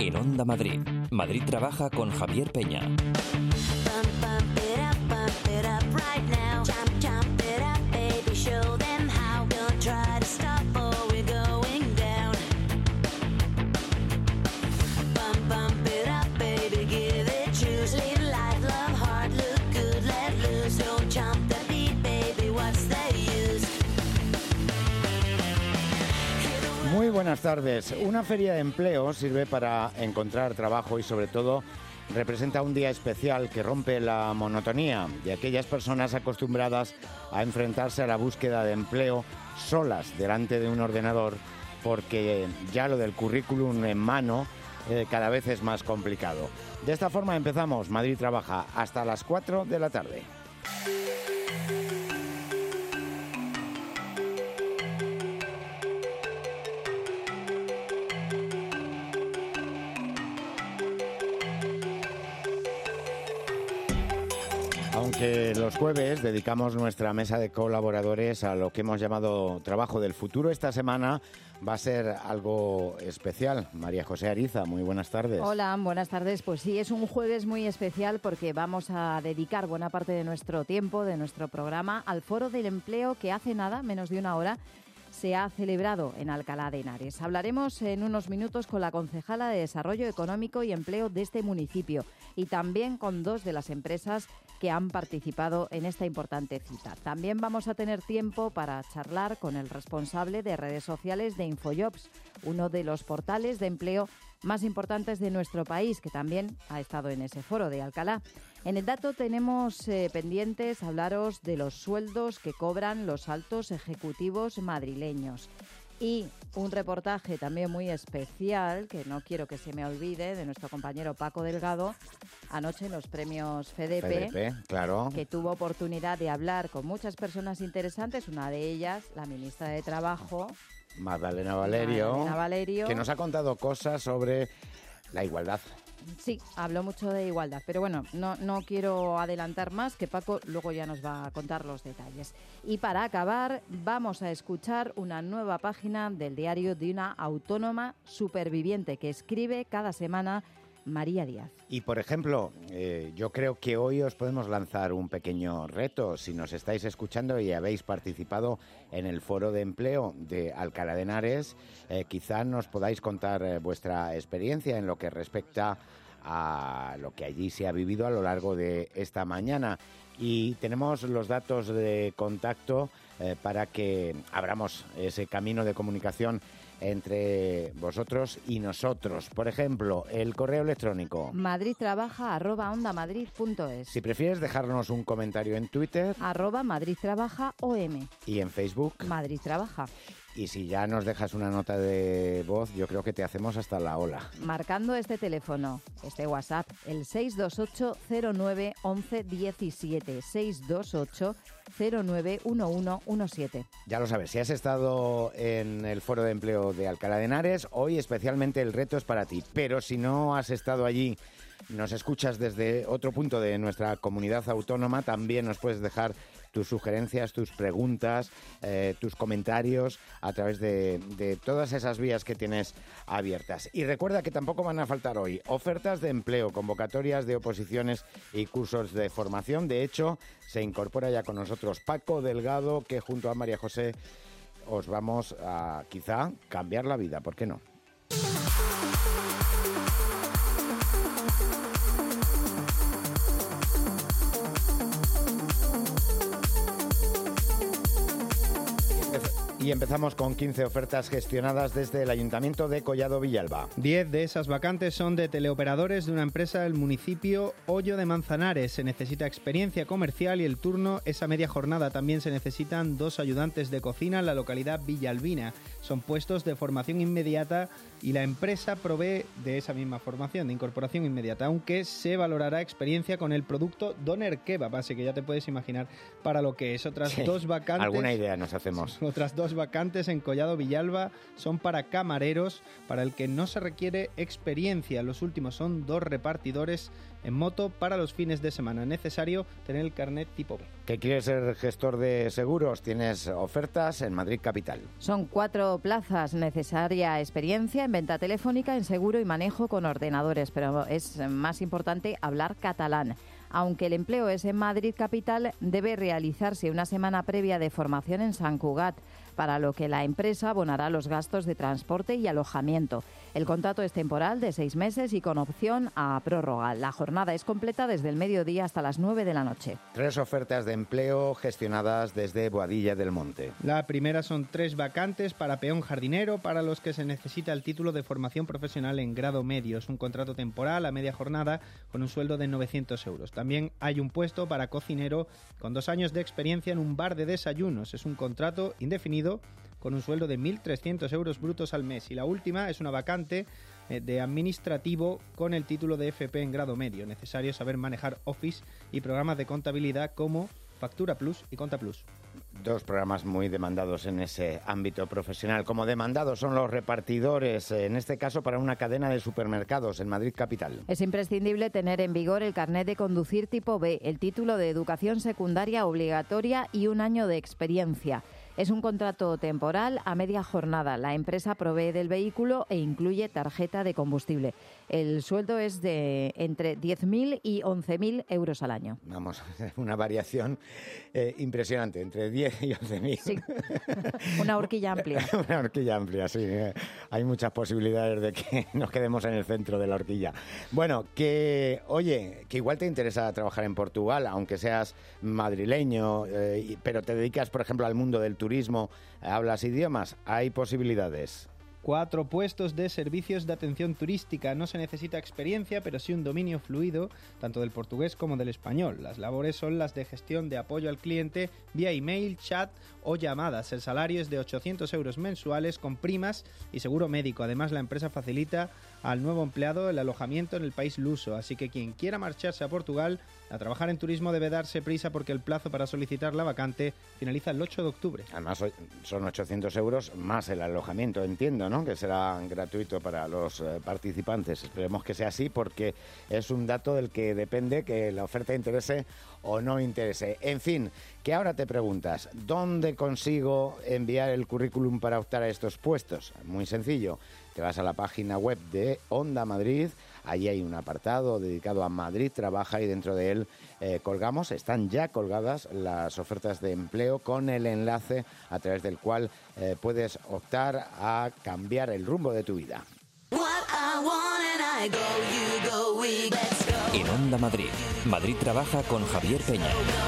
En Onda Madrid. Madrid trabaja con Javier Peña. Muy buenas tardes. Una feria de empleo sirve para encontrar trabajo y sobre todo representa un día especial que rompe la monotonía de aquellas personas acostumbradas a enfrentarse a la búsqueda de empleo solas delante de un ordenador, porque ya lo del currículum en mano cada vez es más complicado. De esta forma empezamos Madrid Trabaja hasta las 4 de la tarde. Aunque los jueves dedicamos nuestra mesa de colaboradores a lo que hemos llamado Trabajo del Futuro, esta semana va a ser algo especial. María José Ariza, muy buenas tardes. Hola, buenas tardes. Pues sí, es un jueves muy especial porque vamos a dedicar buena parte de nuestro tiempo, de nuestro programa, al Foro del Empleo que hace nada, menos de una hora, se ha celebrado en Alcalá de Henares. Hablaremos en unos minutos con la concejala de Desarrollo Económico y Empleo de este municipio y también con dos de las empresas que han participado en esta importante cita. También vamos a tener tiempo para charlar con el responsable de redes sociales de InfoJobs, uno de los portales de empleo más importantes de nuestro país, que también ha estado en ese foro de Alcalá. En el dato tenemos pendientes hablaros de los sueldos que cobran los altos ejecutivos madrileños. Y un reportaje también muy especial, que no quiero que se me olvide, de nuestro compañero Paco Delgado, anoche en los premios FEDEPE, claro, que tuvo oportunidad de hablar con muchas personas interesantes, una de ellas, la ministra de Trabajo, Magdalena Valerio, que nos ha contado cosas sobre la igualdad. Sí, habló mucho de igualdad, pero bueno, no quiero adelantar más, que Paco luego ya nos va a contar los detalles. Y para acabar, vamos a escuchar una nueva página del diario de una autónoma superviviente que escribe cada semana María Díaz. Y, por ejemplo, yo creo que hoy os podemos lanzar un pequeño reto. Si nos estáis escuchando y habéis participado en el Foro de Empleo de Alcalá de Henares, quizá nos podáis contar vuestra experiencia en lo que respecta a lo que allí se ha vivido a lo largo de esta mañana. Y tenemos los datos de contacto para que abramos ese camino de comunicación entre vosotros y nosotros. Por ejemplo, el correo electrónico madridtrabaja@ondamadrid.es. Si prefieres dejarnos un comentario en Twitter, @madridtrabajaom. Y en Facebook, Madrid Trabaja. Y si ya nos dejas una nota de voz, yo creo que te hacemos hasta la ola. Marcando este teléfono, este WhatsApp, el 628-09-11-17, 628-09-1117. Ya lo sabes, si has estado en el Foro de Empleo de Alcalá de Henares, hoy especialmente el reto es para ti. Pero si no has estado allí, nos escuchas desde otro punto de nuestra comunidad autónoma, también nos puedes dejar tus sugerencias, tus preguntas, tus comentarios a través de todas esas vías que tienes abiertas. Y recuerda que tampoco van a faltar hoy ofertas de empleo, convocatorias de oposiciones y cursos de formación. De hecho, se incorpora ya con nosotros Paco Delgado, que junto a María José os vamos a quizá cambiar la vida, ¿por qué no? Y empezamos con 15 ofertas gestionadas desde el Ayuntamiento de Collado Villalba. 10 de esas vacantes son de teleoperadores de una empresa del municipio Hoyo de Manzanares. Se necesita experiencia comercial y el turno es a media jornada. También se necesitan 2 ayudantes de cocina en la localidad villalbina. Son puestos de formación inmediata y la empresa provee de esa misma formación de incorporación inmediata, aunque se valorará experiencia con el producto Doner Kebab, así que ya te puedes imaginar para lo que es. Otras 2 vacantes... Alguna idea nos hacemos. Otras 2 Las vacantes en Collado Villalba son para camareros, para el que no se requiere experiencia. Los últimos son 2 repartidores en moto para los fines de semana. Es necesario tener el carnet tipo B. ¿Que quieres ser gestor de seguros? Tienes ofertas en Madrid Capital. Son 4 plazas, necesaria experiencia en venta telefónica, en seguro y manejo con ordenadores, pero es más importante hablar catalán. Aunque el empleo es en Madrid Capital, debe realizarse una semana previa de formación en Sant Cugat, para lo que la empresa abonará los gastos de transporte y alojamiento. El contrato es temporal de 6 meses y con opción a prórroga. La jornada es completa desde el mediodía hasta las 9 de la noche. 3 ofertas de empleo gestionadas desde Boadilla del Monte. La primera son 3 vacantes para peón jardinero, para los que se necesita el título de formación profesional en grado medio. Es un contrato temporal a media jornada con un sueldo de 900 euros. También hay un puesto para cocinero con 2 años de experiencia en un bar de desayunos. Es un contrato indefinido con un sueldo de 1.300 euros brutos al mes. Y la última es una vacante de administrativo con el título de FP en grado medio. Necesario saber manejar Office y programas de contabilidad como Factura Plus y Conta Plus. 2 programas muy demandados en ese ámbito profesional. Como demandados son los repartidores, en este caso para una cadena de supermercados en Madrid Capital. Es imprescindible tener en vigor el carnet de conducir tipo B, el título de educación secundaria obligatoria y 1 año de experiencia. Es un contrato temporal a media jornada. La empresa provee del vehículo e incluye tarjeta de combustible. El sueldo es de entre 10.000 y 11.000 euros al año. Vamos, una variación impresionante, entre 10 y 11.000. Sí, una horquilla amplia. Una horquilla amplia, sí. Hay muchas posibilidades de que nos quedemos en el centro de la horquilla. Bueno, que igual te interesa trabajar en Portugal, aunque seas madrileño, pero te dedicas, por ejemplo, al mundo del turismo, hablas idiomas, hay posibilidades. 4 puestos de servicios de atención turística. No se necesita experiencia, pero sí un dominio fluido, tanto del portugués como del español. Las labores son las de gestión de apoyo al cliente vía email, chat o llamadas. El salario es de 800 euros mensuales con primas y seguro médico. Además, la empresa facilita al nuevo empleado el alojamiento en el país luso. Así que quien quiera marcharse a Portugal a trabajar en turismo debe darse prisa porque el plazo para solicitar la vacante finaliza el 8 de octubre. Además, son 800 euros más el alojamiento, entiendo, ¿no? Que será gratuito para los participantes. Esperemos que sea así porque es un dato del que depende que la oferta interese o no interese. En fin, que ahora te preguntas, ¿dónde consigo enviar el currículum para optar a estos puestos? Muy sencillo. Te vas a la página web de Onda Madrid, allí hay un apartado dedicado a Madrid Trabaja y dentro de él están ya colgadas las ofertas de empleo con el enlace a través del cual puedes optar a cambiar el rumbo de tu vida. En Onda Madrid, Madrid Trabaja con Javier Peña.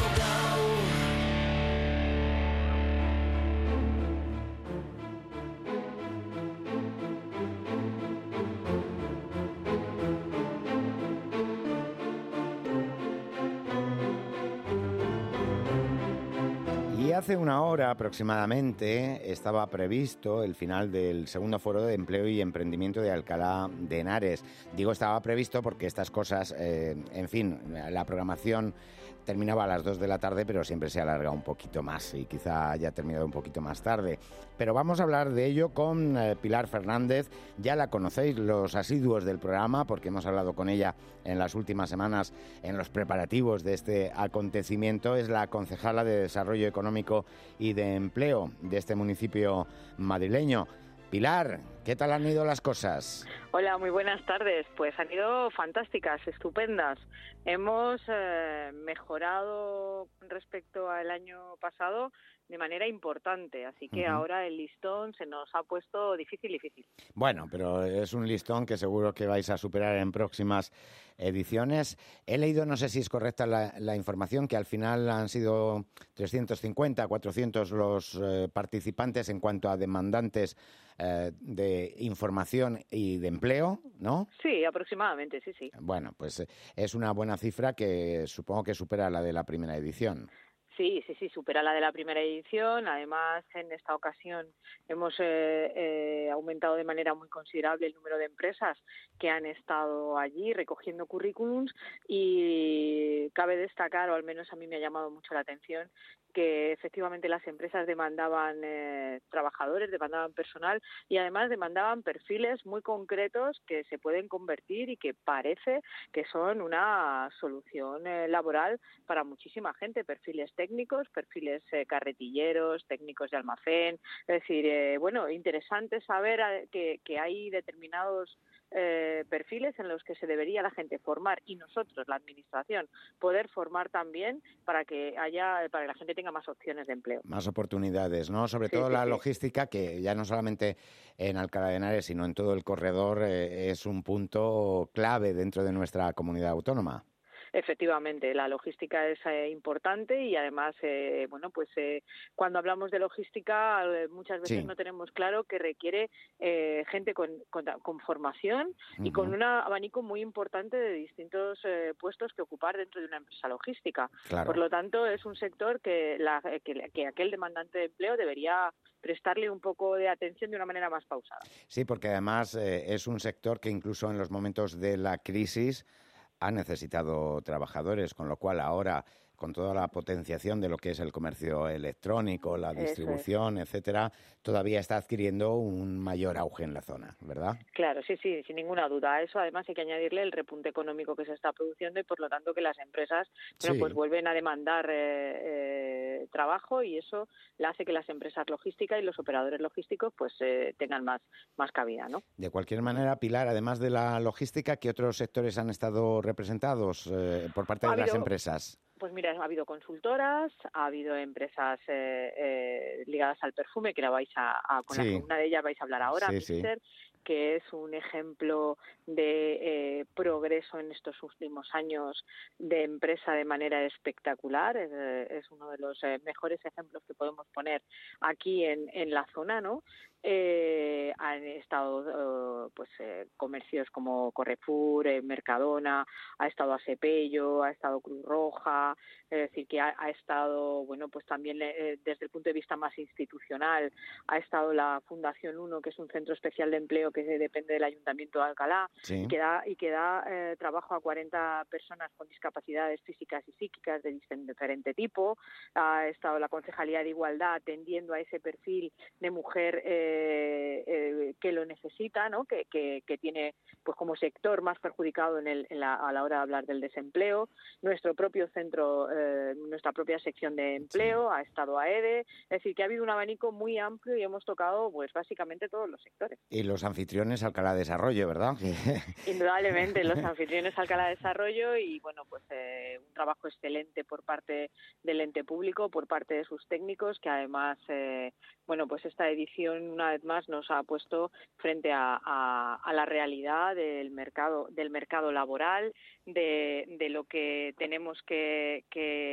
Hace una hora aproximadamente estaba previsto el final del segundo foro de empleo y emprendimiento de Alcalá de Henares. Digo estaba previsto porque estas cosas, en fin, la programación terminaba a las 2 de la tarde, pero siempre se alarga un poquito más y quizá haya terminado un poquito más tarde. Pero vamos a hablar de ello con Pilar Fernández. Ya la conocéis, los asiduos del programa, porque hemos hablado con ella en las últimas semanas en los preparativos de este acontecimiento. Es la concejala de Desarrollo Económico y de Empleo de este municipio madrileño. Pilar, ¿qué tal han ido las cosas? Hola, muy buenas tardes. Pues han ido fantásticas, estupendas. Hemos mejorado respecto al año pasado de manera importante, así que ahora el listón se nos ha puesto difícil. Bueno, pero es un listón que seguro que vais a superar en próximas ediciones. He leído, no sé si es correcta la información, que al final han sido 350, 400 los participantes en cuanto a demandantes de información y de empleo, ¿no? Sí, aproximadamente, sí. Bueno, pues es una buena cifra que supongo que supera la de la primera edición. Sí, supera la de la primera edición. Además, en esta ocasión hemos aumentado de manera muy considerable el número de empresas que han estado allí recogiendo currículums y cabe destacar, o al menos a mí me ha llamado mucho la atención, que efectivamente las empresas demandaban trabajadores, demandaban personal y además demandaban perfiles muy concretos que se pueden convertir y que parece que son una solución laboral para muchísima gente, perfiles técnicos, perfiles carretilleros, técnicos de almacén. Es decir, interesante saber que hay determinados perfiles en los que se debería la gente formar y nosotros, la administración, poder formar también para que la gente tenga más opciones de empleo. Más oportunidades, ¿no? Sobre todo la logística, que ya no solamente en Alcalá de Henares, sino en todo el corredor, es un punto clave dentro de nuestra comunidad autónoma. Efectivamente, la logística es importante y además, cuando hablamos de logística muchas veces no tenemos claro que requiere gente con formación y con un abanico muy importante de distintos puestos que ocupar dentro de una empresa logística. Claro. Por lo tanto, es un sector que aquel demandante de empleo debería prestarle un poco de atención de una manera más pausada. Sí, porque además es un sector que incluso en los momentos de la crisis ha necesitado trabajadores, con lo cual ahora, con toda la potenciación de lo que es el comercio electrónico, la distribución, etcétera, todavía está adquiriendo un mayor auge en la zona, ¿verdad? Claro, sí, sin ninguna duda. A eso además hay que añadirle el repunte económico que se está produciendo y por lo tanto que las empresas pues vuelven a demandar trabajo y eso le hace que las empresas logísticas y los operadores logísticos pues tengan más cabida, ¿no? De cualquier manera, Pilar, además de la logística, ¿qué otros sectores han estado representados por parte de las empresas? Pues mira, ha habido consultoras, ha habido empresas ligadas al perfume, que una de ellas vais a hablar ahora, Mister, que es un ejemplo de progreso en estos últimos años de empresa de manera espectacular. Es uno de los mejores ejemplos que podemos poner aquí en la zona, ¿no? Han estado comercios como Carrefour, Mercadona, ha estado Asepello, ha estado Cruz Roja, es decir, que ha estado, pues también desde el punto de vista más institucional, ha estado la Fundación 1, que es un centro especial de empleo que depende del Ayuntamiento de Alcalá, que da trabajo a 40 personas con discapacidades físicas y psíquicas de diferente tipo. Ha estado la Concejalía de Igualdad atendiendo a ese perfil de mujer que lo necesita, ¿no? Que tiene pues como sector más perjudicado a la hora de hablar del desempleo. Nuestro propio centro, nuestra propia sección de empleo, ha estado AEDE, es decir, que ha habido un abanico muy amplio y hemos tocado pues básicamente todos los sectores. Y los anfitriones Alcalá Desarrollo, ¿verdad? Indudablemente, los anfitriones Alcalá Desarrollo y un trabajo excelente por parte del ente público, por parte de sus técnicos, que además esta edición una vez más nos ha puesto frente a la realidad del mercado laboral, de lo que tenemos que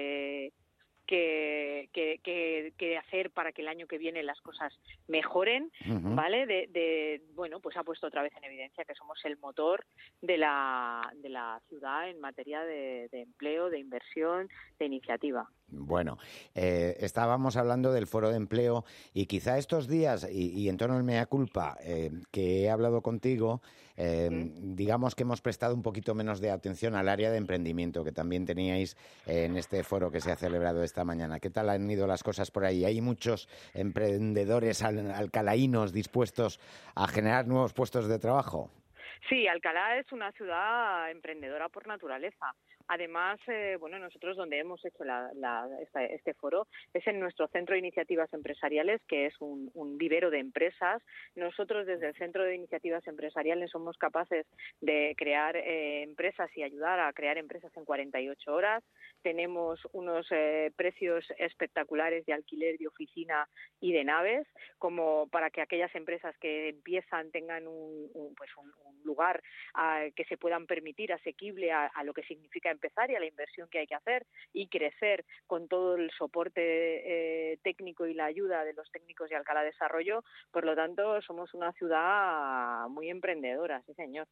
hacer para que el año que viene las cosas mejoren, ¿vale? Pues ha puesto otra vez en evidencia que somos el motor de la ciudad en materia de empleo, de inversión, de iniciativa. Bueno, estábamos hablando del foro de empleo y quizá estos días, y en tono del mea culpa, que he hablado contigo, digamos que hemos prestado un poquito menos de atención al área de emprendimiento que también teníais en este foro que se ha celebrado esta mañana. ¿Qué tal han ido las cosas por ahí? ¿Hay muchos emprendedores alcalaínos dispuestos a generar nuevos puestos de trabajo? Sí, Alcalá es una ciudad emprendedora por naturaleza. Además, nosotros donde hemos hecho este foro es en nuestro Centro de Iniciativas Empresariales, que es un vivero de empresas. Nosotros desde el Centro de Iniciativas Empresariales somos capaces de crear empresas y ayudar a crear empresas en 48 horas. Tenemos unos precios espectaculares de alquiler de oficina y de naves, como para que aquellas empresas que empiezan tengan un lugar que se puedan permitir asequible a lo que significa empezar y a la inversión que hay que hacer y crecer con todo el soporte técnico y la ayuda de los técnicos de Alcalá Desarrollo. Por lo tanto, somos una ciudad muy emprendedora, sí señor.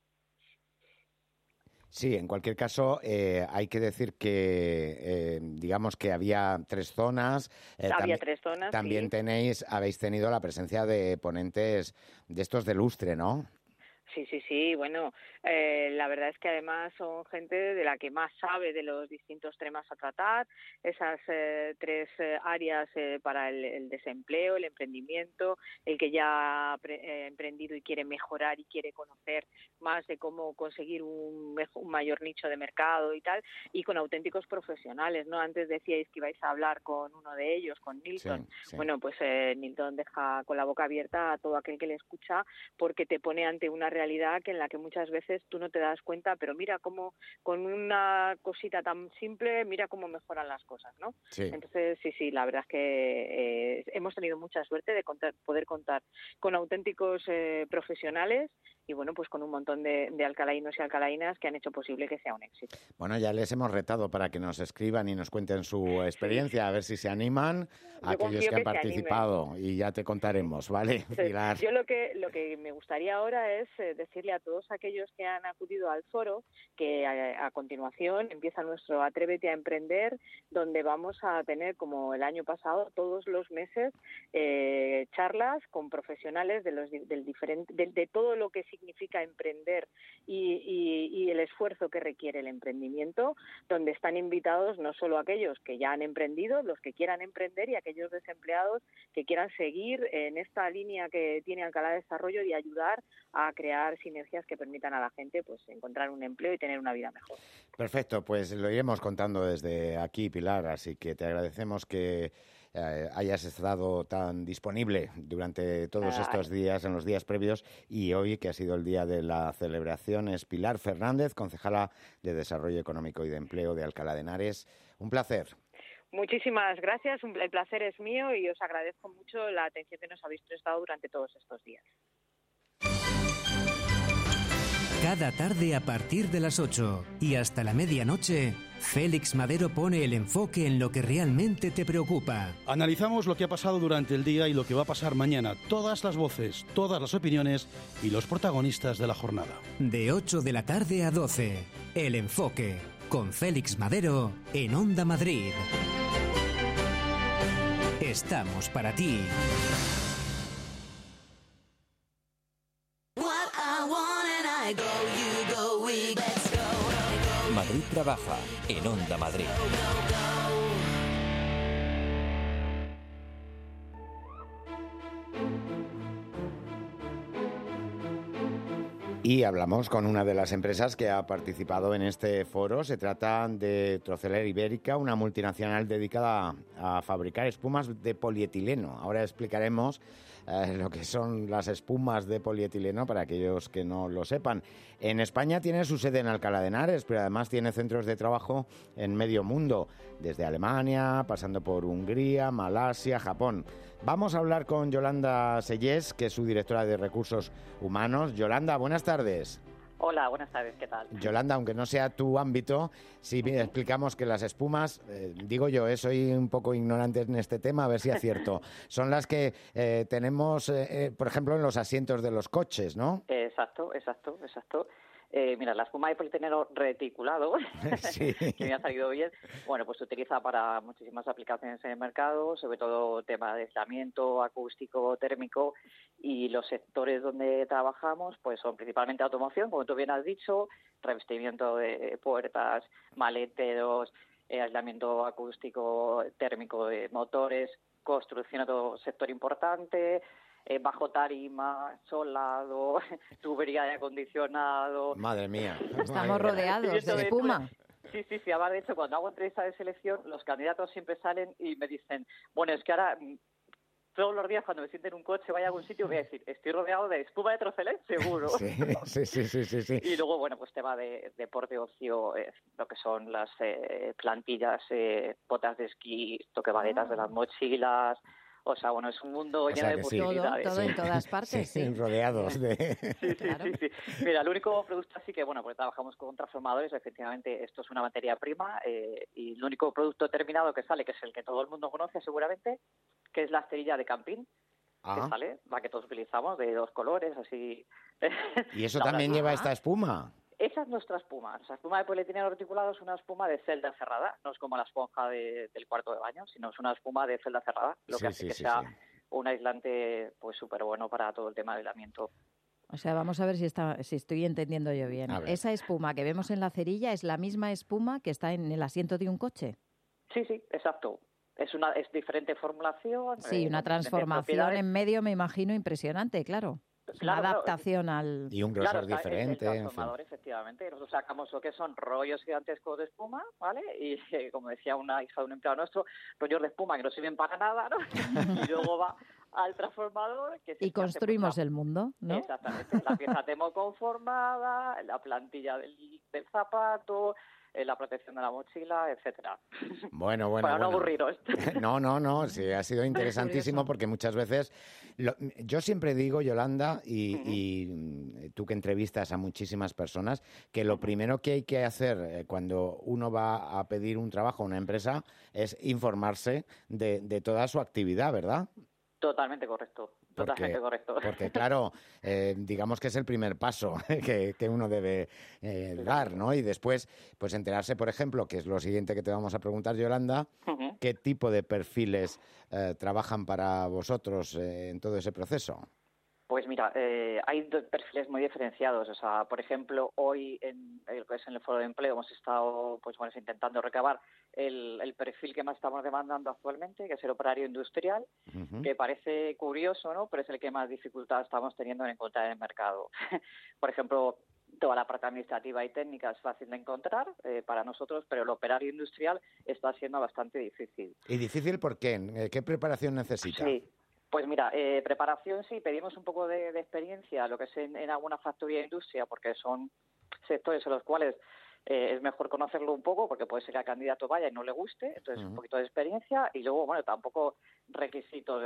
Sí, en cualquier caso, hay que decir que, digamos que había 3 zonas. Había 3 zonas, también sí. habéis tenido la presencia de ponentes de estos de lustre, ¿no? Sí, bueno, la verdad es que además son gente de la que más sabe de los distintos temas a tratar, esas tres áreas para el desempleo, el emprendimiento, el que ya ha emprendido y quiere mejorar y quiere conocer más de cómo conseguir un mayor nicho de mercado y tal, y con auténticos profesionales, ¿no? Antes decíais que ibais a hablar con uno de ellos, con Nilton. Sí. Bueno, pues Nilton deja con la boca abierta a todo aquel que le escucha, porque te pone ante una realidad que en la que muchas veces tú no te das cuenta, pero mira cómo con una cosita tan simple, mira cómo mejoran las cosas, ¿no? Sí. Entonces, sí, la verdad es que hemos tenido mucha suerte de poder contar con auténticos profesionales y bueno, pues con un montón de alcalainos y alcalainas que han hecho posible que sea un éxito. Bueno, ya les hemos retado para que nos escriban y nos cuenten su experiencia, a ver si se animan a aquellos que han participado y ya te contaremos, ¿vale, Pilar? Yo lo que me gustaría ahora es decirle a todos aquellos que han acudido al foro que a continuación empieza nuestro Atrévete a Emprender, donde vamos a tener, como el año pasado, todos los meses charlas con profesionales de todo lo que significa emprender y el esfuerzo que requiere el emprendimiento, donde están invitados no solo aquellos que ya han emprendido, los que quieran emprender y aquellos desempleados que quieran seguir en esta línea que tiene Alcalá de Desarrollo y ayudar a crear sinergias que permitan a la gente pues encontrar un empleo y tener una vida mejor. Perfecto, pues lo iremos contando desde aquí, Pilar, así que te agradecemos que hayas estado tan disponible durante todos estos días, en los días previos, y hoy, que ha sido el día de la celebración, es Pilar Fernández, concejala de Desarrollo Económico y de Empleo de Alcalá de Henares. Un placer. Muchísimas gracias, el placer es mío y os agradezco mucho la atención que nos habéis prestado durante todos estos días. Cada tarde a partir de las 8 y hasta la medianoche, Félix Madero pone el enfoque en lo que realmente te preocupa. Analizamos lo que ha pasado durante el día y lo que va a pasar mañana. Todas las voces, todas las opiniones y los protagonistas de la jornada. De 8 de la tarde a 12, El Enfoque, con Félix Madero en Onda Madrid. Estamos para ti. Madrid trabaja en Onda Madrid. Y hablamos con una de las empresas que ha participado en este foro. Se trata de Troceler Ibérica, una multinacional dedicada a fabricar espumas de polietileno. Ahora explicaremos lo que son las espumas de polietileno para aquellos que no lo sepan. En España tiene su sede en Alcalá de Henares, pero además tiene centros de trabajo en medio mundo, desde Alemania, pasando por Hungría, Malasia, Japón. Vamos a hablar con Yolanda Sellés, que es su directora de Recursos Humanos. Yolanda, buenas tardes. Hola, buenas tardes, ¿qué tal? Yolanda, aunque no sea tu ámbito, si explicamos que las espumas, digo yo, soy un poco ignorante en este tema, a ver si acierto, son las que tenemos, por ejemplo, en los asientos de los coches, ¿no? Exacto. Mira, la espuma de polietileno reticulado, sí. Que me ha salido bien, bueno, pues se utiliza para muchísimas aplicaciones en el mercado, sobre todo tema de aislamiento acústico, térmico, y los sectores donde trabajamos pues son principalmente automoción, como tú bien has dicho, revestimiento de puertas, maleteros, aislamiento acústico, térmico de motores, construcción, otro sector importante, bajo tarima, solado, tubería de acondicionado. Madre mía. Estamos rodeados de espuma. Sí. Además, de hecho, cuando hago entrevista de selección, los candidatos siempre salen y me dicen, bueno, es que ahora todos los días cuando me siento en un coche, vaya a algún sitio, voy a decir, estoy rodeado de espuma de Troceler, seguro. Sí. Y luego, bueno, pues tema de deporte, ocio, lo que son las plantillas, botas de esquí, toquebaletas de las mochilas. O sea, bueno, es un mundo lleno de posibilidades. Todo en todas partes, sí. Rodeados de... Sí. Mira, el único producto así que, bueno, pues trabajamos con transformadores, efectivamente, esto es una materia prima, y el único producto terminado que sale, que es el que todo el mundo conoce seguramente, que es la esterilla de camping, que sale, la que todos utilizamos, de 2 colores, así... ¿Y eso también lleva esta espuma? Esa es nuestra espuma. La espuma de polietileno reticulado es una espuma de celda cerrada. No es como la esponja del cuarto de baño, sino es una espuma de celda cerrada. Lo que hace que sea un aislante pues súper bueno para todo el tema de aislamiento. O sea, vamos a ver si estoy entendiendo yo bien. ¿Esa espuma que vemos en la cerilla es la misma espuma que está en el asiento de un coche? Sí, exacto. Es diferente formulación. Sí, una transformación en medio, me imagino, impresionante, claro. Una adaptación al... Y un grosor diferente. El transformador, efectivamente. Nosotros sacamos lo que son rollos gigantescos de espuma, ¿vale? Y como decía una hija de un empleado nuestro, rollos de espuma que no sirven para nada, ¿no? Y luego va al transformador. Y construimos el mundo, ¿no? Exactamente. La pieza termoconformada, la plantilla del zapato, la protección de la mochila, etcétera. Bueno. Para no aburriros. No, sí, ha sido interesantísimo porque muchas veces, yo siempre digo, Yolanda, y tú que entrevistas a muchísimas personas, que lo primero que hay que hacer cuando uno va a pedir un trabajo a una empresa es informarse de toda su actividad, ¿verdad? Totalmente correcto. Totalmente correcto. Porque, claro, digamos que es el primer paso que uno debe dar, ¿no? Y después, pues enterarse, por ejemplo, que es lo siguiente que te vamos a preguntar, Yolanda, ¿qué tipo de perfiles trabajan para vosotros en todo ese proceso? Pues mira, hay perfiles muy diferenciados. O sea, por ejemplo, hoy en el Foro de Empleo hemos estado intentando recabar el perfil que más estamos demandando actualmente, que es el operario industrial, que parece curioso, ¿no? Pero es el que más dificultad estamos teniendo en encontrar en el mercado. Por ejemplo, toda la parte administrativa y técnica es fácil de encontrar para nosotros, pero el operario industrial está siendo bastante difícil. ¿Y difícil por qué? ¿Qué preparación necesita? Sí. Pues mira, preparación sí, pedimos un poco de experiencia, lo que es en alguna factoría e industria, porque son sectores en los cuales es mejor conocerlo un poco, porque puede ser que al candidato vaya y no le guste, entonces un poquito de experiencia, y luego, tampoco requisitos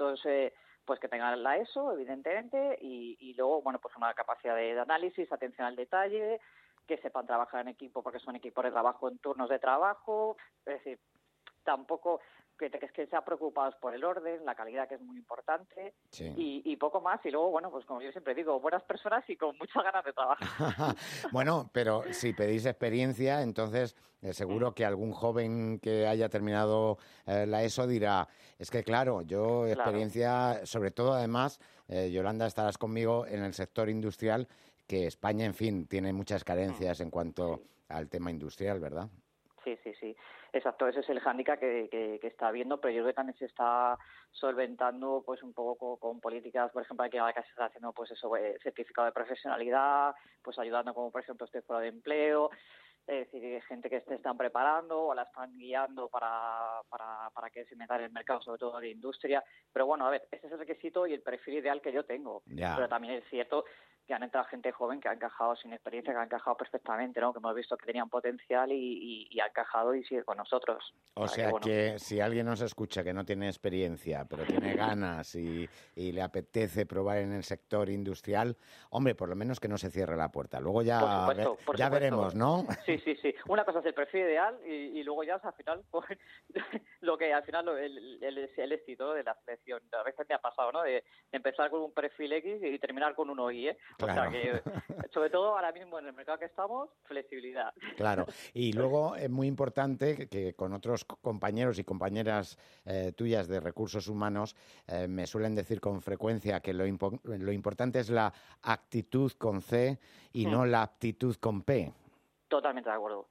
pues que tengan la ESO, evidentemente, y luego, pues una capacidad de análisis, atención al detalle, que sepan trabajar en equipo, porque son equipos de trabajo en turnos de trabajo, es decir, tampoco que sean preocupados por el orden, la calidad, que es muy importante, sí. y poco más. Y luego, pues como yo siempre digo, buenas personas y con muchas ganas de trabajar. Bueno, pero si pedís experiencia, entonces seguro que algún joven que haya terminado la ESO dirá, es que claro, yo experiencia, sobre todo además, Yolanda, estarás conmigo en el sector industrial, que España, en fin, tiene muchas carencias en cuanto al tema industrial, ¿verdad? Sí. Exacto, ese es el hándicap que está habiendo, pero yo creo que también se está solventando pues un poco con políticas, por ejemplo, que se está haciendo pues eso, certificado de profesionalidad, pues ayudando como por ejemplo este Foro de Empleo, es decir, gente que se están preparando o la están guiando para que se meta en el mercado, sobre todo de industria. Pero a ver, ese es el requisito y el perfil ideal que yo tengo. Ya. Pero también es cierto que han entrado gente joven que ha encajado sin experiencia, que ha encajado perfectamente, ¿no? Que hemos visto que tenían potencial y ha encajado y sigue con nosotros. O sea que si alguien nos escucha que no tiene experiencia, pero tiene ganas y le apetece probar en el sector industrial, hombre, por lo menos que no se cierre la puerta. Luego ya, por supuesto. Ya veremos, ¿no? Sí. Una cosa es el perfil ideal y luego ya al final, pues, lo que al final el éxito de la selección. A veces me ha pasado, ¿no? De empezar con un perfil X y terminar con uno Y, ¿eh? Claro. O sea que, sobre todo ahora mismo en el mercado que estamos, flexibilidad. Claro. Y luego es muy importante que con otros compañeros y compañeras tuyas de recursos humanos me suelen decir con frecuencia que lo importante es la actitud con C y no la aptitud con P. Totalmente de acuerdo.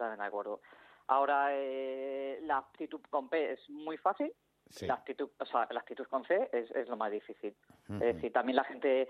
Ahora, la aptitud con P es muy fácil. Sí. La actitud con C es lo más difícil. Es decir, también la gente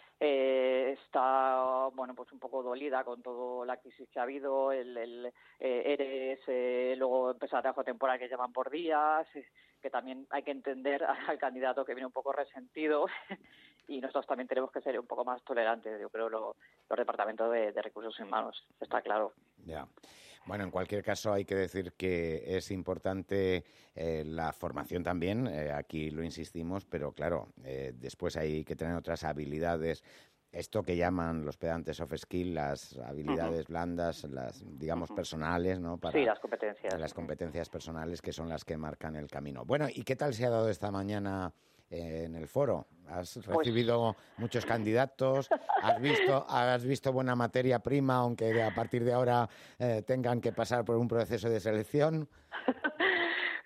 está pues un poco dolida con toda la crisis que ha habido, el ERES, luego empezar a trabajo temporal que llevan por días, que también hay que entender al candidato que viene un poco resentido y nosotros también tenemos que ser un poco más tolerantes, yo creo, los departamentos de recursos humanos, está claro. Ya. Bueno, en cualquier caso hay que decir que es importante la formación también, aquí lo insistimos, pero claro, después hay que tener otras habilidades, esto que llaman los pedantes soft skills, las habilidades blandas, las, digamos, personales, ¿no? Sí, las competencias. Las competencias personales que son las que marcan el camino. Bueno, ¿y qué tal se ha dado esta mañana en el foro? ¿Has recibido muchos candidatos? ¿Has visto buena materia prima, aunque a partir de ahora tengan que pasar por un proceso de selección?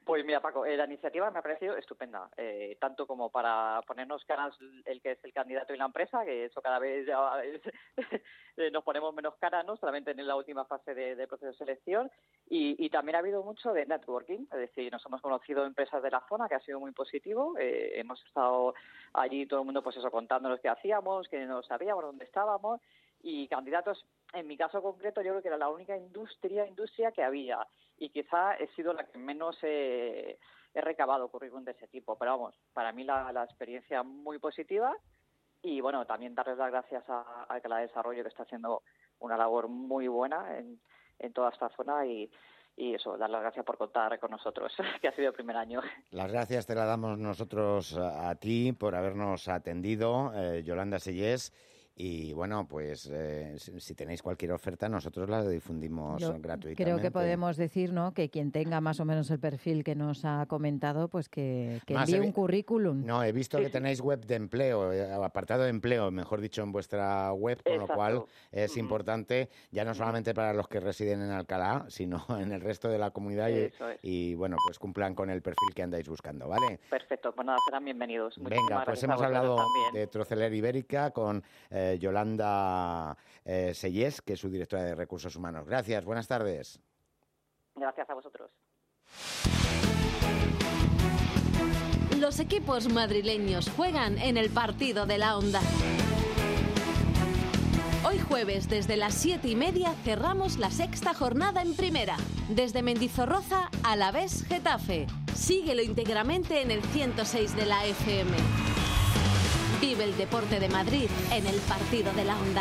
Pues mira, Paco, la iniciativa me ha parecido estupenda, tanto como para ponernos caras el que es el candidato y la empresa, que eso cada vez ya nos ponemos menos caras, ¿no? Solamente en la última fase de proceso de selección, y también ha habido mucho de networking, es decir, nos hemos conocido empresas de la zona, que ha sido muy positivo, hemos estado allí todo el mundo pues eso contándonos qué hacíamos, que no sabíamos dónde estábamos, y candidatos, en mi caso concreto, yo creo que era la única industria que había, y quizá he sido la que menos he recabado currículum de ese tipo. Pero vamos, para mí la experiencia muy positiva, y bueno, también darles las gracias a Alcalá de Desarrollo, que está haciendo una labor muy buena en toda esta zona, y eso, dar las gracias por contar con nosotros, que ha sido el primer año. Las gracias te las damos nosotros a ti por habernos atendido, Yolanda Sellés. Y bueno, pues si tenéis cualquier oferta, nosotros la difundimos gratuitamente. Creo que podemos decir, ¿no?, que quien tenga más o menos el perfil que nos ha comentado, pues que envíe un currículum. No, he visto que tenéis web de empleo, apartado de empleo, mejor dicho, en vuestra web, con lo cual es importante, ya no solamente para los que residen en Alcalá, sino en el resto de la comunidad, y bueno, pues cumplan con el perfil que andáis buscando, ¿vale? Perfecto, pues nada, serán bienvenidos. Venga, pues hemos hablado de Troceler Ibérica con Yolanda Sellés, que es su directora de Recursos Humanos. Gracias, buenas tardes. Gracias a vosotros. Los equipos madrileños juegan en el partido de la Onda. Hoy jueves, desde las 7:30, cerramos la sexta jornada en Primera. Desde Mendizorroza, Alavés, Getafe. Síguelo íntegramente en el 106 de la FM. Vive el deporte de Madrid en el partido de la Onda.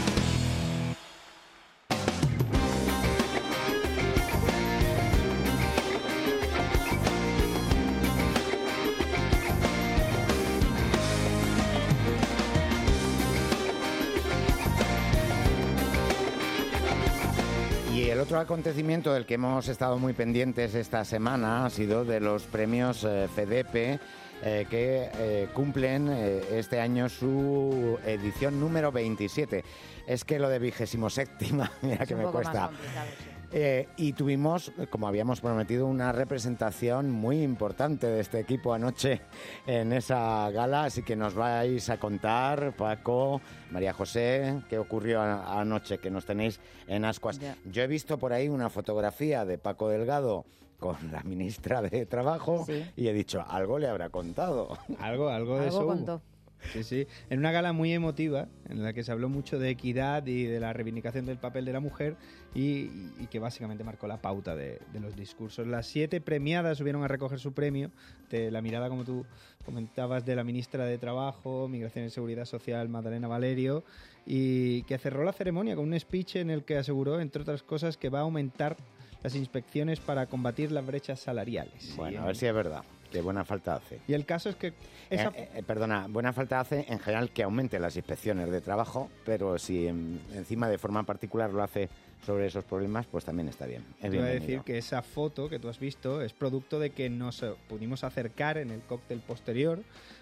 Y el otro acontecimiento del que hemos estado muy pendientes esta semana ha sido de los premios FEDEPE, que cumplen este año su edición número 27. Es que lo de 27ª, mira que me cuesta. Y tuvimos, como habíamos prometido, una representación muy importante de este equipo anoche en esa gala, así que nos vais a contar, Paco, María José, qué ocurrió anoche, que nos tenéis en ascuas. Yeah. Yo he visto por ahí una fotografía de Paco Delgado con la ministra de Trabajo, sí, y he dicho, algo le habrá contado. Algo de eso contó. Sí, en una gala muy emotiva, en la que se habló mucho de equidad y de la reivindicación del papel de la mujer, y que básicamente marcó la pauta de los discursos. Las 7 premiadas subieron a recoger su premio, de la mirada, como tú comentabas, de la ministra de Trabajo, Migración y Seguridad Social, Magdalena Valerio, y que cerró la ceremonia con un speech en el que aseguró, entre otras cosas, que va a aumentar las inspecciones para combatir las brechas salariales. Bueno, a ver si es verdad. Que buena falta hace. Y el caso es que... buena falta hace en general que aumente las inspecciones de trabajo, pero si encima de forma particular lo hace sobre esos problemas, pues también está bien. Te voy a decir que esa foto que tú has visto es producto de que nos pudimos acercar en el cóctel posterior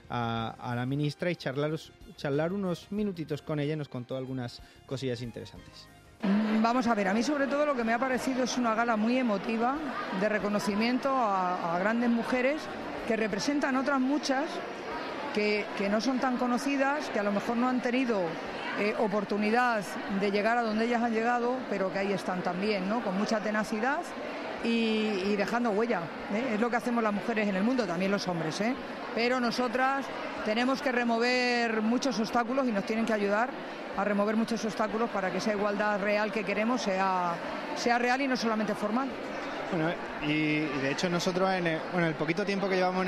a la ministra y charlar unos minutitos con ella, y nos contó algunas cosillas interesantes. Vamos a ver, a mí sobre todo lo que me ha parecido es una gala muy emotiva de reconocimiento a grandes mujeres que representan otras muchas que no son tan conocidas, que a lo mejor no han tenido oportunidad de llegar a donde ellas han llegado, pero que ahí están también, ¿no?, con mucha tenacidad y dejando huella, ¿eh? Es lo que hacemos las mujeres en el mundo, también los hombres, ¿eh? Pero nosotras tenemos que remover muchos obstáculos y nos tienen que ayudar a remover muchos obstáculos para que esa igualdad real que queremos sea real y no solamente formal. Bueno, y de hecho nosotros en el poquito tiempo que llevamos con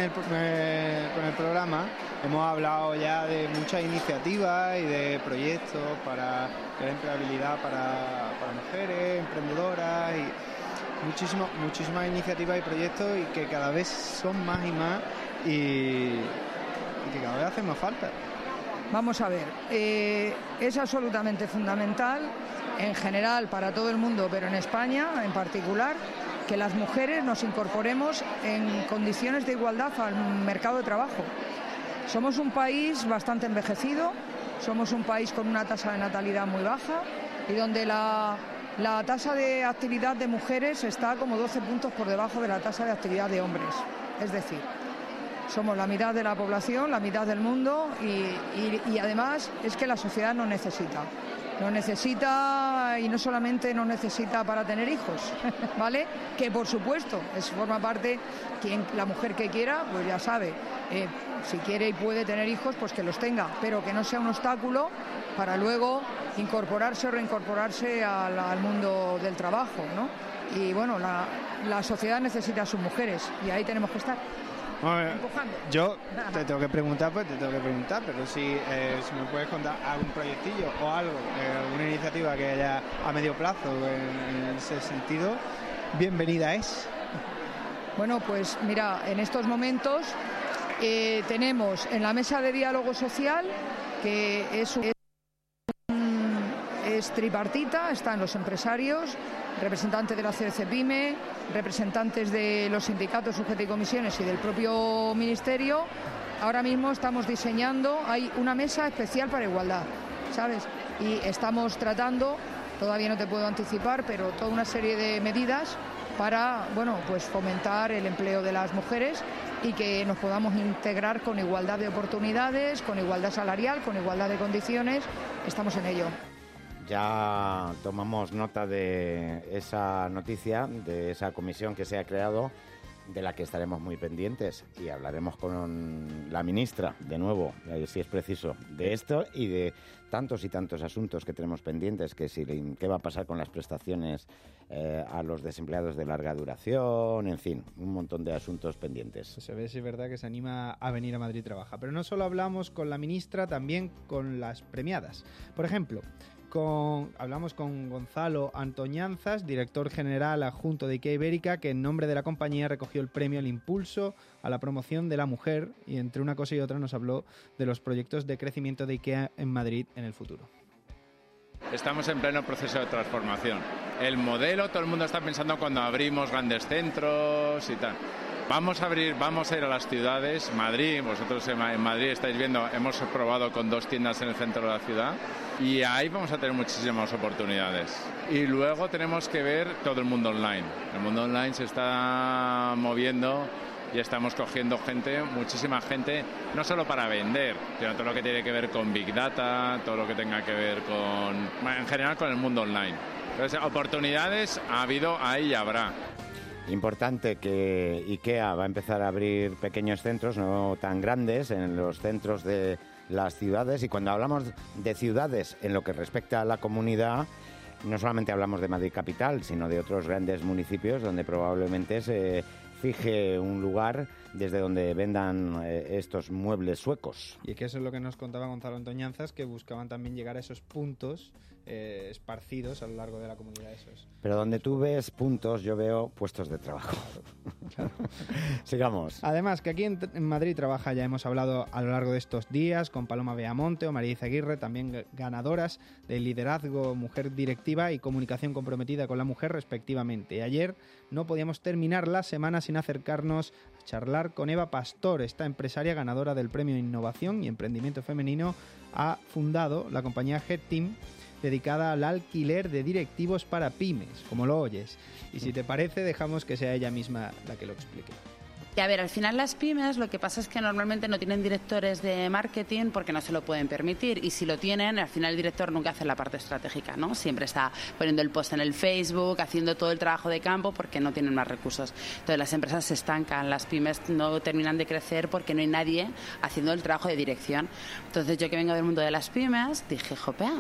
el programa hemos hablado ya de muchas iniciativas y de proyectos para crear empleabilidad para mujeres, emprendedoras, y muchísimas iniciativas y proyectos, y que cada vez son más y más, y que cada vez hacen más falta. Vamos a ver, es absolutamente fundamental en general para todo el mundo, pero en España en particular, que las mujeres nos incorporemos en condiciones de igualdad al mercado de trabajo. Somos un país bastante envejecido, somos un país con una tasa de natalidad muy baja y donde la la tasa de actividad de mujeres está como 12 puntos por debajo de la tasa de actividad de hombres. Es decir, somos la mitad de la población, la mitad del mundo y además es que la sociedad nos necesita. Nos necesita y no solamente nos necesita para tener hijos, ¿vale? Que por supuesto, forma parte, la mujer que quiera, pues ya sabe, si quiere y puede tener hijos, pues que los tenga, pero que no sea un obstáculo para luego incorporarse o reincorporarse al mundo del trabajo, ¿no? Y bueno, la sociedad necesita a sus mujeres y ahí tenemos que estar. Empujando. Yo te tengo que preguntar, pero si me puedes contar algún proyectillo o algo, alguna iniciativa que haya a medio plazo en ese sentido, bienvenida es. Bueno, pues mira, en estos momentos tenemos en la mesa de diálogo social, que es tripartita, están los empresarios, representantes de la CDC PYME, representantes de los sindicatos, sujetos y comisiones y del propio ministerio. Ahora mismo estamos diseñando, hay una mesa especial para igualdad, ¿sabes? Y estamos tratando, todavía no te puedo anticipar, pero toda una serie de medidas para, bueno, pues fomentar el empleo de las mujeres y que nos podamos integrar con igualdad de oportunidades, con igualdad salarial, con igualdad de condiciones. Estamos en ello. Ya tomamos nota de esa noticia, de esa comisión que se ha creado, de la que estaremos muy pendientes y hablaremos con la ministra, de nuevo, si es preciso, de esto y de tantos y tantos asuntos que tenemos pendientes, qué va a pasar con las prestaciones a los desempleados de larga duración, en fin, un montón de asuntos pendientes. Pues se ve si es verdad que se anima a venir a Madrid y trabaja. Pero no solo hablamos con la ministra, también con las premiadas. Por ejemplo, hablamos con Gonzalo Antoñanzas, director general adjunto de IKEA Ibérica, que en nombre de la compañía recogió el premio al impulso a la promoción de la mujer y entre una cosa y otra nos habló de los proyectos de crecimiento de IKEA en Madrid en el futuro. Estamos en pleno proceso de transformación. El modelo, todo el mundo está pensando cuando abrimos grandes centros y tal. Vamos a ir a las ciudades. Madrid, vosotros en Madrid estáis viendo, hemos probado con 2 tiendas en el centro de la ciudad y ahí vamos a tener muchísimas oportunidades. Y luego tenemos que ver todo el mundo online. El mundo online se está moviendo y estamos cogiendo muchísima gente, no solo para vender, sino todo lo que tiene que ver con Big Data, todo lo que tenga que ver en general con el mundo online. Entonces, oportunidades ha habido, hay y habrá. Importante que IKEA va a empezar a abrir pequeños centros, no tan grandes, en los centros de las ciudades. Y cuando hablamos de ciudades en lo que respecta a la comunidad, no solamente hablamos de Madrid capital, sino de otros grandes municipios donde probablemente se fije un lugar desde donde vendan estos muebles suecos. Y que eso es lo que nos contaba Gonzalo Antoñanzas, que buscaban también llegar a esos puntos esparcidos a lo largo de la comunidad. Pero donde tú ves puntos, yo veo puestos de trabajo. Claro. Sigamos. Además, que aquí en Madrid trabaja, ya hemos hablado a lo largo de estos días, con Paloma Beamonte o María Izaguirre, también ganadoras de liderazgo, mujer directiva y comunicación comprometida con la mujer, respectivamente. Y ayer no podíamos terminar la semana sin acercarnos a charlar con Eva Pastor. Esta empresaria ganadora del Premio Innovación y Emprendimiento Femenino ha fundado la compañía Headteam, dedicada al alquiler de directivos para pymes, como lo oyes. Y si te parece, dejamos que sea ella misma la que lo explique. Y a ver, al final las pymes lo que pasa es que normalmente no tienen directores de marketing porque no se lo pueden permitir, y si lo tienen, al final el director nunca hace la parte estratégica, ¿no? Siempre está poniendo el post en el Facebook, haciendo todo el trabajo de campo porque no tienen más recursos. Entonces las empresas se estancan, las pymes no terminan de crecer porque no hay nadie haciendo el trabajo de dirección. Entonces yo, que vengo del mundo de las pymes, dije,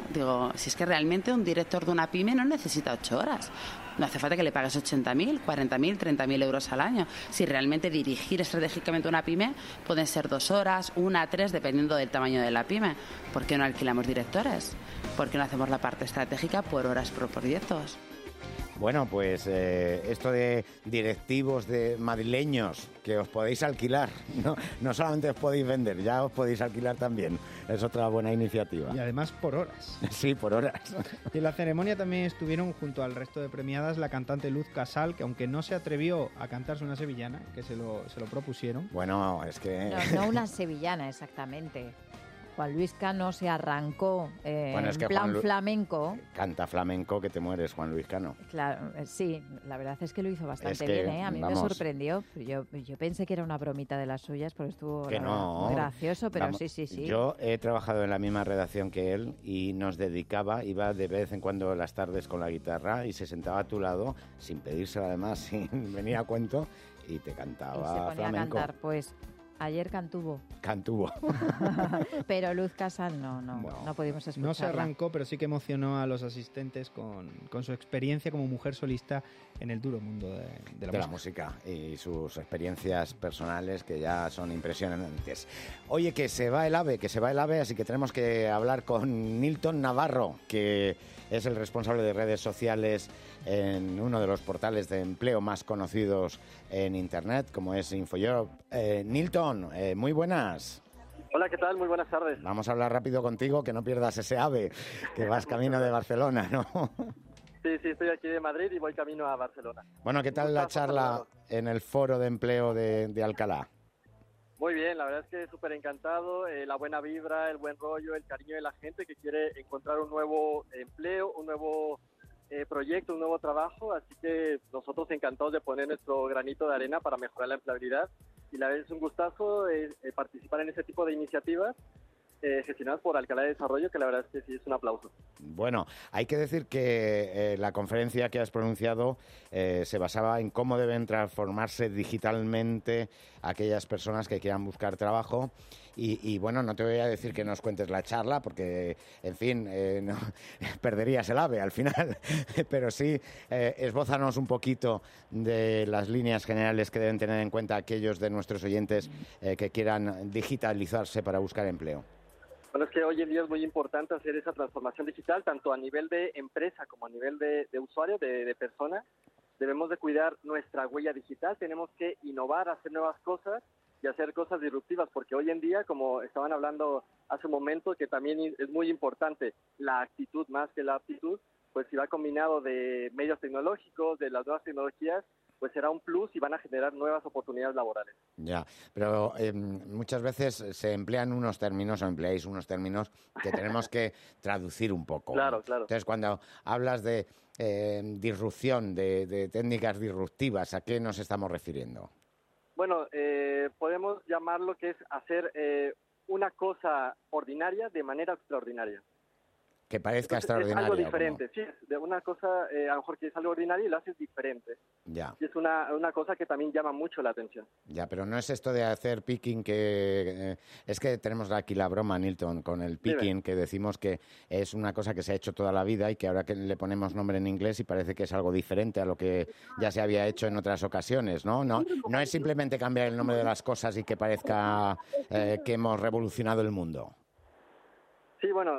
si es que realmente un director de una pyme no necesita 8 horas. No hace falta que le pagues 80.000, 40.000, 30.000 euros al año. Si realmente dirigir estratégicamente una pyme pueden ser 2 horas, 1, 3, dependiendo del tamaño de la pyme. ¿Por qué no alquilamos directores? ¿Por qué no hacemos la parte estratégica por horas, por proyectos? Bueno, pues esto de directivos de madrileños que os podéis alquilar, no solamente os podéis vender, ya os podéis alquilar también. Es otra buena iniciativa. Y además por horas. Sí, por horas. Y en la ceremonia también estuvieron junto al resto de premiadas la cantante Luz Casal, que aunque no se atrevió a cantarse una sevillana, que se lo propusieron. Bueno, es que... No una sevillana exactamente. Juan Luis Cano se arrancó en plan flamenco. Canta flamenco que te mueres, Juan Luis Cano. Claro, sí, la verdad es que lo hizo bastante bien, ¿eh? A mí me sorprendió. Yo pensé que era una bromita de las suyas porque estuvo muy gracioso, pero sí. Yo he trabajado en la misma redacción que él y nos dedicaba, iba de vez en cuando las tardes con la guitarra y se sentaba a tu lado, sin pedírselo además, sin venir a cuento, y te cantaba y se ponía flamenco. A cantar, pues... Ayer cantuvo. Pero Luz Casal no pudimos escucharla. No se arrancó, pero sí que emocionó a los asistentes con su experiencia como mujer solista en el duro mundo de la música y sus experiencias personales que ya son impresionantes. Oye, que se va el AVE, así que tenemos que hablar con Nilton Navarro, que es el responsable de redes sociales en uno de los portales de empleo más conocidos en Internet, como es InfoJob. Nilton, muy buenas. Hola, ¿qué tal? Muy buenas tardes. Vamos a hablar rápido contigo, que no pierdas ese AVE, que vas camino de Barcelona, ¿no? Sí, estoy aquí de Madrid y voy camino a Barcelona. Bueno, ¿qué tal la charla en el foro de empleo de Alcalá? Muy bien, la verdad es que súper encantado, la buena vibra, el buen rollo, el cariño de la gente que quiere encontrar un nuevo empleo, un nuevo proyecto, un nuevo trabajo, así que nosotros encantados de poner nuestro granito de arena para mejorar la empleabilidad y la verdad es un gustazo participar en ese tipo de iniciativas gestionadas por Alcalá de Desarrollo, que la verdad es que sí es un aplauso. Bueno, hay que decir que la conferencia que has pronunciado se basaba en cómo deben transformarse digitalmente aquellas personas que quieran buscar trabajo y bueno, no te voy a decir que nos cuentes la charla porque, en fin, no, perderías el AVE al final, pero sí esbózanos un poquito de las líneas generales que deben tener en cuenta aquellos de nuestros oyentes que quieran digitalizarse para buscar empleo. Bueno, es que hoy en día es muy importante hacer esa transformación digital, tanto a nivel de empresa como a nivel de usuario, de persona. Debemos de cuidar nuestra huella digital, tenemos que innovar, hacer nuevas cosas y hacer cosas disruptivas, porque hoy en día, como estaban hablando hace un momento, que también es muy importante la actitud más que la aptitud, pues si va combinado de medios tecnológicos, de las nuevas tecnologías, pues será un plus y van a generar nuevas oportunidades laborales. Ya, pero muchas veces se emplean unos términos o empleáis unos términos que tenemos que traducir un poco. Claro. Entonces, cuando hablas de disrupción, de técnicas disruptivas, ¿a qué nos estamos refiriendo? Bueno, podemos llamarlo que es hacer una cosa ordinaria de manera extraordinaria. Que parezca extraordinario. Es algo diferente, sí, de una cosa a lo mejor que es algo ordinario y lo haces diferente. Ya. Y es una cosa que también llama mucho la atención. Ya, pero no es esto de hacer picking que... es que tenemos aquí la broma, Nilton, con el picking, que decimos que es una cosa que se ha hecho toda la vida y que ahora que le ponemos nombre en inglés y parece que es algo diferente a lo que ya se había hecho en otras ocasiones, ¿no? No es simplemente cambiar el nombre de las cosas y que parezca que hemos revolucionado el mundo. Sí, bueno,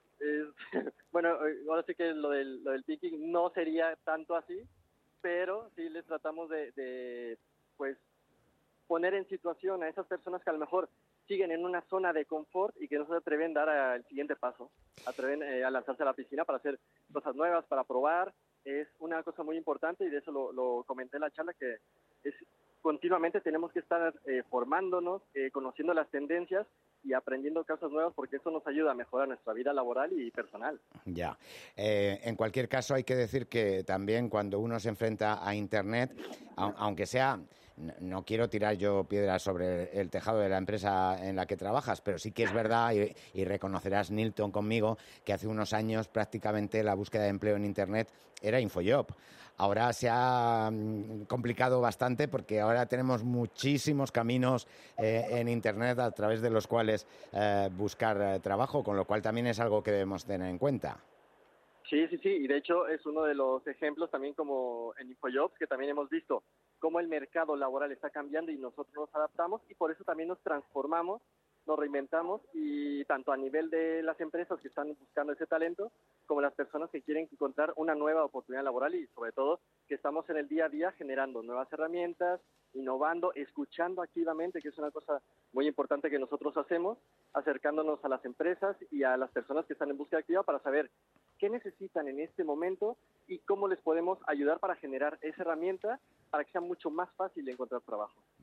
bueno, ahora sí que lo del picking no sería tanto así, pero sí les tratamos de pues poner en situación a esas personas que a lo mejor siguen en una zona de confort y que no se atreven a dar el siguiente paso, atreven a lanzarse a la piscina para hacer cosas nuevas, para probar. Es una cosa muy importante y de eso lo comenté en la charla, que es continuamente tenemos que estar formándonos, conociendo las tendencias y aprendiendo cosas nuevas, porque eso nos ayuda a mejorar nuestra vida laboral y personal. Ya. En cualquier caso, hay que decir que también cuando uno se enfrenta a Internet, aunque sea... No quiero tirar yo piedras sobre el tejado de la empresa en la que trabajas, pero sí que es verdad, y reconocerás, Nilton, conmigo, que hace unos años prácticamente la búsqueda de empleo en Internet era InfoJob. Ahora se ha complicado bastante porque ahora tenemos muchísimos caminos en Internet a través de los cuales buscar trabajo, con lo cual también es algo que debemos tener en cuenta. Sí, y de hecho es uno de los ejemplos también como en InfoJobs, que también hemos visto cómo el mercado laboral está cambiando y nosotros nos adaptamos y por eso también nos transformamos, nos reinventamos y tanto a nivel de las empresas que están buscando ese talento como las personas que quieren encontrar una nueva oportunidad laboral y sobre todo que estamos en el día a día generando nuevas herramientas, innovando, escuchando activamente, que es una cosa muy importante que nosotros hacemos, acercándonos a las empresas y a las personas que están en búsqueda activa para saber qué necesitan en este momento y cómo les podemos ayudar para generar esa herramienta para que sea mucho más fácil encontrar trabajo.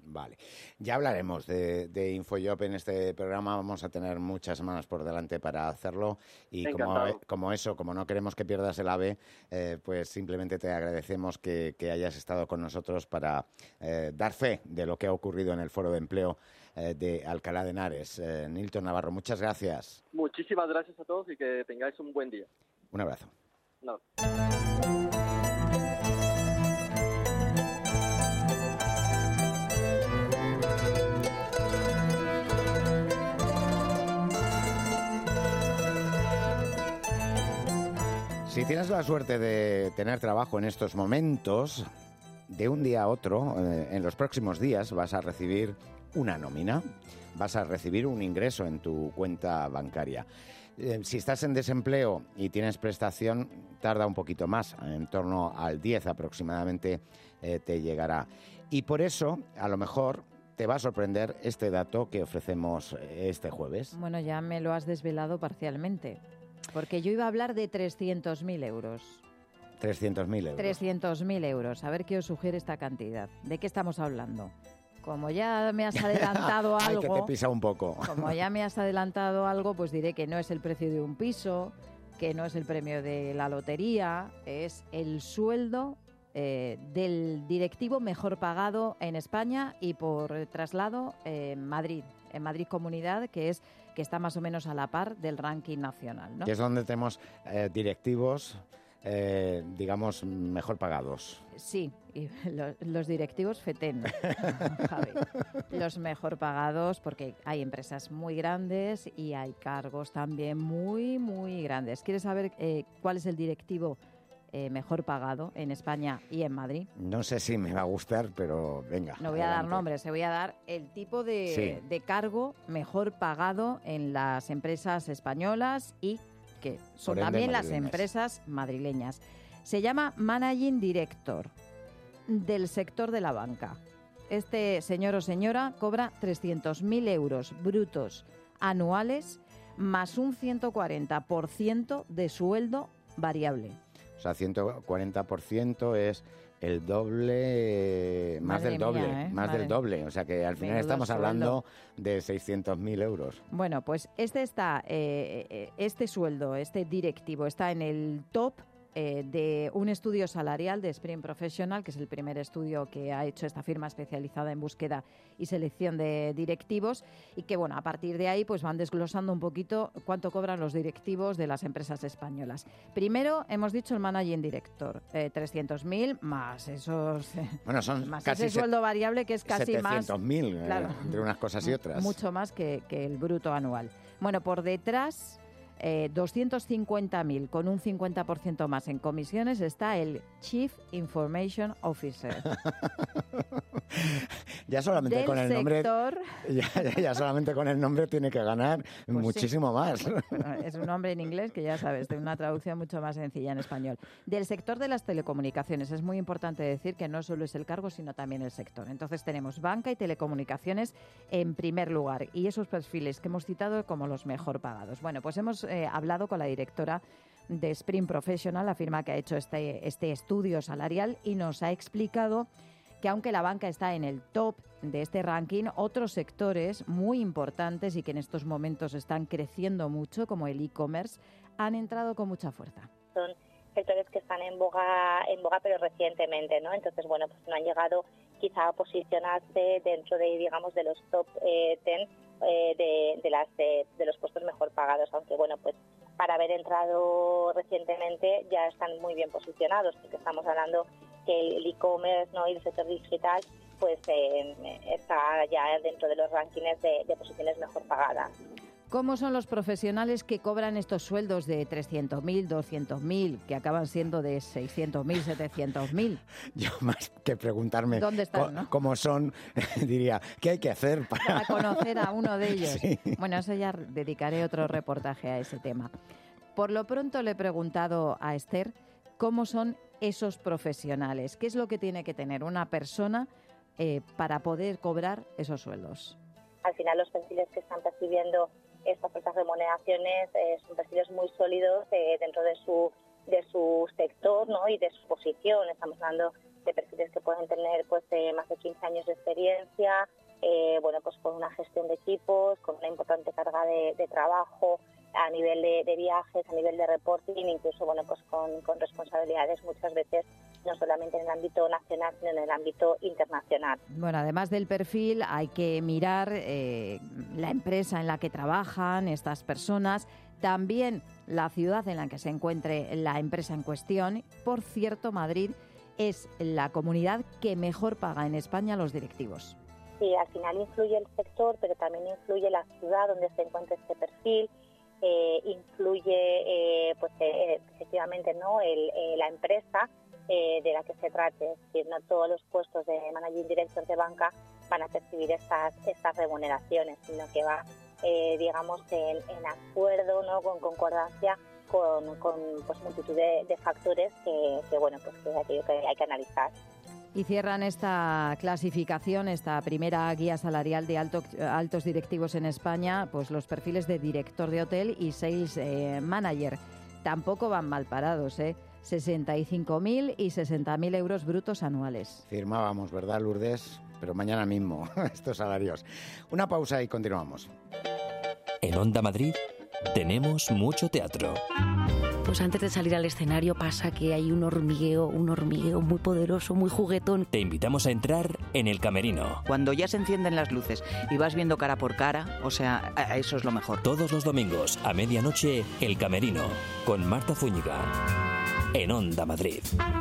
Vale. Ya hablaremos de InfoJob en este programa. Vamos a tener muchas semanas por delante para hacerlo. Y como no queremos que pierdas el AVE, pues simplemente te agradecemos que hayas estado con nosotros para dar fe de lo que ha ocurrido en el Foro de Empleo de Alcalá de Henares. Nilton Navarro, muchas gracias. Muchísimas gracias a todos y que tengáis un buen día. Un abrazo. No. Si tienes la suerte de tener trabajo en estos momentos, de un día a otro, en los próximos días, vas a recibir una nómina, vas a recibir un ingreso en tu cuenta bancaria. Si estás en desempleo y tienes prestación, tarda un poquito más, en torno al 10 aproximadamente te llegará. Y por eso, a lo mejor, te va a sorprender este dato que ofrecemos este jueves. Bueno, ya me lo has desvelado parcialmente. Porque yo iba a hablar de 300.000 euros. 300.000 euros. 300.000 euros. A ver qué os sugiere esta cantidad. ¿De qué estamos hablando? Como ya me has adelantado algo... Ay, que te pisa un poco. Como ya me has adelantado algo, pues diré que no es el precio de un piso, que no es el premio de la lotería, es el sueldo del directivo mejor pagado en España y por traslado en Madrid Comunidad, que está más o menos a la par del ranking nacional, ¿no? Que es donde tenemos directivos, digamos, mejor pagados. Sí, y los directivos FETEN, Javi. Los mejor pagados, porque hay empresas muy grandes y hay cargos también muy, muy grandes. ¿Quieres saber cuál es el directivo mejor pagado en España y en Madrid? No sé si me va a gustar, pero venga. No voy a dar nombres, voy a dar el tipo de cargo mejor pagado en las empresas españolas y que son también las empresas madrileñas. Se llama Managing Director del sector de la banca. Este señor o señora cobra 300.000 euros brutos anuales más un 140% de sueldo variable. O sea, 140% es el doble, más del doble. O sea que al final estamos hablando de 600.000 euros. Bueno, pues este sueldo, este directivo, está en el top de un estudio salarial de Spring Professional, que es el primer estudio que ha hecho esta firma especializada en búsqueda y selección de directivos, y que, bueno, a partir de ahí pues van desglosando un poquito cuánto cobran los directivos de las empresas españolas. Primero hemos dicho el Managing Director, 300.000 más esos más ese sueldo variable, que es casi 700.000, claro, entre unas cosas y otras. Mucho más que el bruto anual. Bueno, por detrás... 250.000 con un 50% más en comisiones está el Chief Information Officer. Ya solamente con el nombre, ya solamente con el nombre tiene que ganar pues muchísimo más. Es un nombre en inglés que ya sabes, de una traducción mucho más sencilla en español. Del sector de las telecomunicaciones, es muy importante decir que no solo es el cargo, sino también el sector. Entonces tenemos banca y telecomunicaciones en primer lugar, y esos perfiles que hemos citado como los mejor pagados. Bueno, pues hemos hablado con la directora de Spring Professional, la firma que ha hecho este estudio salarial, y nos ha explicado que aunque la banca está en el top de este ranking, otros sectores muy importantes y que en estos momentos están creciendo mucho, como el e-commerce, han entrado con mucha fuerza. Son sectores que están en boga pero recientemente, ¿no? Entonces, bueno, pues no han llegado quizá a posicionarse dentro de, digamos, de los top 10 de los puestos mejor pagados, aunque, bueno, pues para haber entrado recientemente ya están muy bien posicionados, porque estamos hablando que el e-commerce, ¿no?, y el sector digital pues está ya dentro de los rankings de posiciones mejor pagadas. ¿Cómo son los profesionales que cobran estos sueldos de 300.000, 200.000, que acaban siendo de 600.000, 700.000? Yo, más que preguntarme ¿dónde están, no? cómo son, diría, ¿qué hay que hacer para conocer a uno de ellos? Sí. Bueno, eso ya dedicaré otro reportaje a ese tema. Por lo pronto le he preguntado a Esther cómo son esos profesionales, qué es lo que tiene que tener una persona para poder cobrar esos sueldos. Al final, los perfiles que están percibiendo estas altas remuneraciones son perfiles muy sólidos dentro de su sector, ¿no?, y de su posición. Estamos hablando de perfiles que pueden tener pues más de 15 años de experiencia, pues con una gestión de equipos, con una importante carga de trabajo a nivel de viajes, a nivel de reporting, incluso pues con responsabilidades muchas veces no solamente en el ámbito nacional, sino en el ámbito internacional. Bueno, además del perfil, hay que mirar la empresa en la que trabajan estas personas, también la ciudad en la que se encuentre la empresa en cuestión. Por cierto, Madrid es la comunidad que mejor paga en España a los directivos. Sí, al final influye el sector, pero también influye la ciudad donde se encuentra este perfil, influye efectivamente la empresa de la que se trate. Es decir, no todos los puestos de managing director de banca van a percibir estas remuneraciones, sino que va en acuerdo, ¿no?, con concordancia con multitud de factores que hay que analizar. Y cierran esta clasificación, esta primera guía salarial de altos directivos en España, pues los perfiles de director de hotel y sales manager. Tampoco van mal parados, 65.000 y 60.000 euros brutos anuales. Firmábamos, ¿verdad, Lourdes? Pero mañana mismo, estos salarios. Una pausa y continuamos. En Onda Madrid tenemos mucho teatro. Pues antes de salir al escenario pasa que hay un hormigueo muy poderoso, muy juguetón. Te invitamos a entrar en El Camerino. Cuando ya se encienden las luces y vas viendo cara por cara, eso es lo mejor. Todos los domingos a medianoche, El Camerino, con Marta Zúñiga, en Onda Madrid.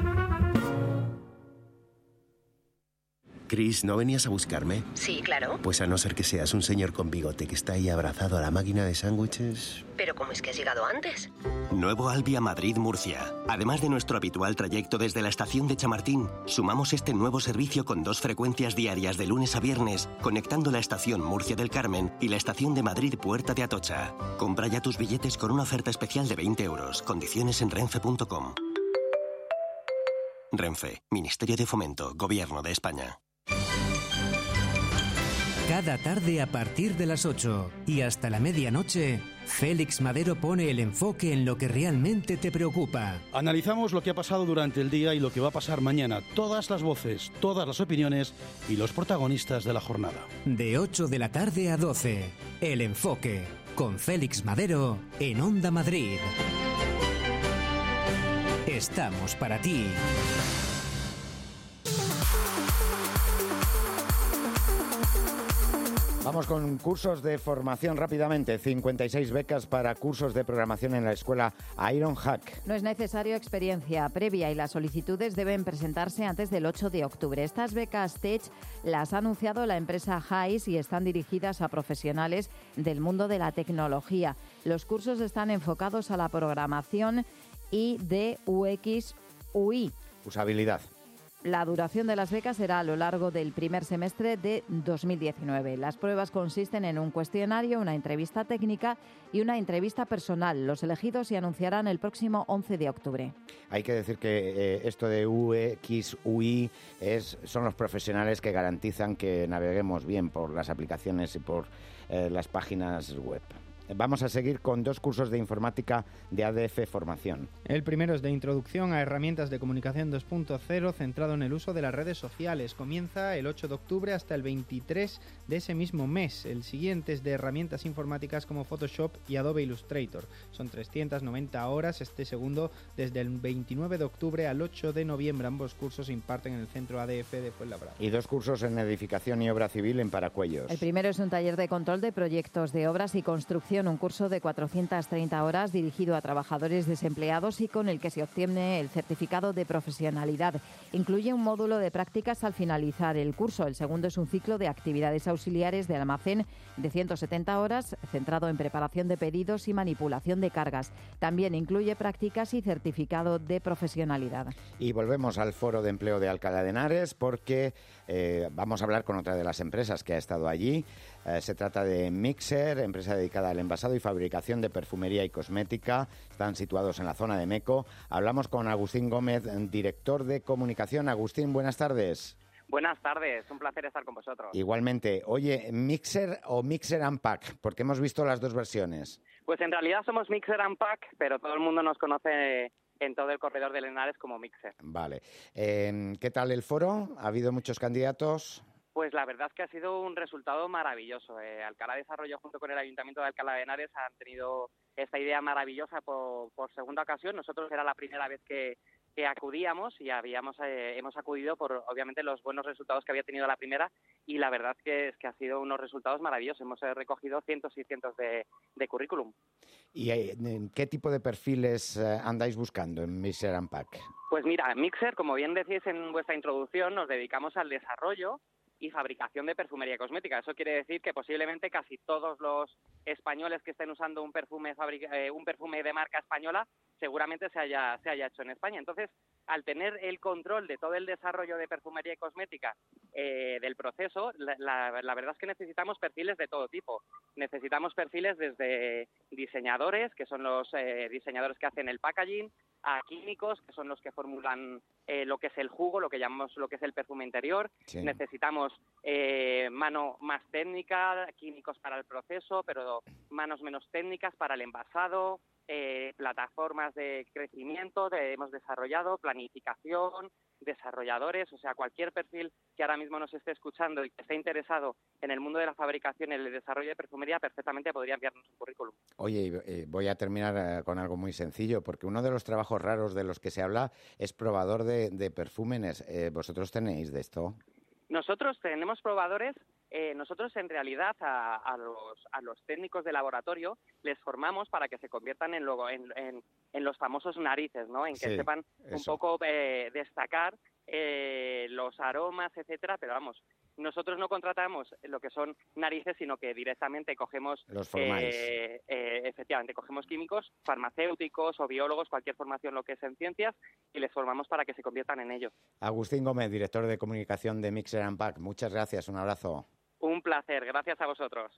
Chris, ¿no venías a buscarme? Sí, claro. Pues a no ser que seas un señor con bigote que está ahí abrazado a la máquina de sándwiches. ¿Pero cómo es que has llegado antes? Nuevo Alvia Madrid-Murcia. Además de nuestro habitual trayecto desde la estación de Chamartín, sumamos este nuevo servicio con 2 frecuencias diarias de lunes a viernes, conectando la estación Murcia del Carmen y la estación de Madrid Puerta de Atocha. Compra ya tus billetes con una oferta especial de 20 euros. Condiciones en renfe.com. Renfe, Ministerio de Fomento, Gobierno de España. Cada tarde a partir de las 8 y hasta la medianoche, Félix Madero pone el enfoque en lo que realmente te preocupa. Analizamos lo que ha pasado durante el día y lo que va a pasar mañana. Todas las voces, todas las opiniones y los protagonistas de la jornada. De 8 de la tarde a 12, El Enfoque, con Félix Madero en Onda Madrid. Estamos para ti. Vamos con cursos de formación rápidamente. 56 becas para cursos de programación en la escuela Ironhack. No es necesario experiencia previa y las solicitudes deben presentarse antes del 8 de octubre. Estas becas Tech las ha anunciado la empresa Hyce y están dirigidas a profesionales del mundo de la tecnología. Los cursos están enfocados a la programación y de UX UI. Usabilidad. La duración de las becas será a lo largo del primer semestre de 2019. Las pruebas consisten en un cuestionario, una entrevista técnica y una entrevista personal. Los elegidos se anunciarán el próximo 11 de octubre. Hay que decir que esto de UX, UI son los profesionales que garantizan que naveguemos bien por las aplicaciones y por las páginas web. Vamos a seguir con 2 cursos de informática de ADF Formación. El primero es de Introducción a Herramientas de Comunicación 2.0, centrado en el uso de las redes sociales. Comienza el 8 de octubre hasta el 23 de ese mismo mes. El siguiente es de herramientas informáticas como Photoshop y Adobe Illustrator. Son 390 horas. Este segundo desde el 29 de octubre al 8 de noviembre. Ambos cursos se imparten en el Centro ADF de Fuenlabrada. Y 2 cursos en Edificación y Obra Civil en Paracuellos. El primero es un taller de control de proyectos de obras y construcción, un curso de 430 horas dirigido a trabajadores desempleados y con el que se obtiene el certificado de profesionalidad. Incluye un módulo de prácticas al finalizar el curso. El segundo es un ciclo de actividades auxiliares de almacén de 170 horas, centrado en preparación de pedidos y manipulación de cargas. También incluye prácticas y certificado de profesionalidad. Y volvemos al Foro de Empleo de Alcalá de Henares porque vamos a hablar con otra de las empresas que ha estado allí. Se trata de Mixer, empresa dedicada al envasado y fabricación de perfumería y cosmética. Están situados en la zona de Meco. Hablamos con Agustín Gómez, director de comunicación. Agustín, buenas tardes. Buenas tardes, un placer estar con vosotros. Igualmente. Oye, ¿Mixer o Mixer and Pack? Porque hemos visto las 2 versiones. Pues en realidad somos Mixer and Pack, pero todo el mundo nos conoce en todo el corredor de Henares como Mixer. Vale. ¿Qué tal el foro? ¿Ha habido muchos candidatos? Pues la verdad es que ha sido un resultado maravilloso. Alcalá Desarrollo junto con el Ayuntamiento de Alcalá de Henares han tenido esta idea maravillosa por segunda ocasión. Nosotros era la primera vez que acudíamos y hemos acudido por, obviamente, los buenos resultados que había tenido la primera, y la verdad es que ha sido unos resultados maravillosos. Hemos recogido cientos y cientos de currículum. ¿Y qué tipo de perfiles andáis buscando en Mixer and Pack? Pues mira, Mixer, como bien decís en vuestra introducción, nos dedicamos al desarrollo y fabricación de perfumería cosmética. Eso quiere decir que posiblemente casi todos los españoles que estén usando un perfume de marca española seguramente se haya hecho en España. Entonces, al tener el control de todo el desarrollo de perfumería y cosmética del proceso, la verdad es que necesitamos perfiles de todo tipo. Necesitamos perfiles desde diseñadores, que son los diseñadores que hacen el packaging, a químicos, que son los que formulan lo que es el jugo, lo que llamamos lo que es el perfume interior. Sí. Necesitamos mano más técnica, químicos para el proceso, pero manos menos técnicas para el envasado, plataformas de crecimiento, hemos desarrollado planificación, desarrolladores, o sea, cualquier perfil que ahora mismo nos esté escuchando y que esté interesado en el mundo de la fabricación y el desarrollo de perfumería, perfectamente podría enviarnos un currículum. Oye, voy a terminar con algo muy sencillo, porque uno de los trabajos raros de los que se habla es probador de perfúmenes. ¿Vosotros tenéis de esto? Nosotros tenemos probadores. Nosotros, en realidad, a los técnicos de laboratorio les formamos para que se conviertan en los famosos narices, ¿no? En que sepan un poco destacar los aromas, etcétera, pero vamos, nosotros no contratamos lo que son narices, sino que directamente cogemos, los formáis. Efectivamente, cogemos químicos, farmacéuticos o biólogos, cualquier formación lo que es en ciencias, y les formamos para que se conviertan en ello. Agustín Gómez, director de comunicación de Mixer and Pack, muchas gracias, un abrazo. Un placer, gracias a vosotros.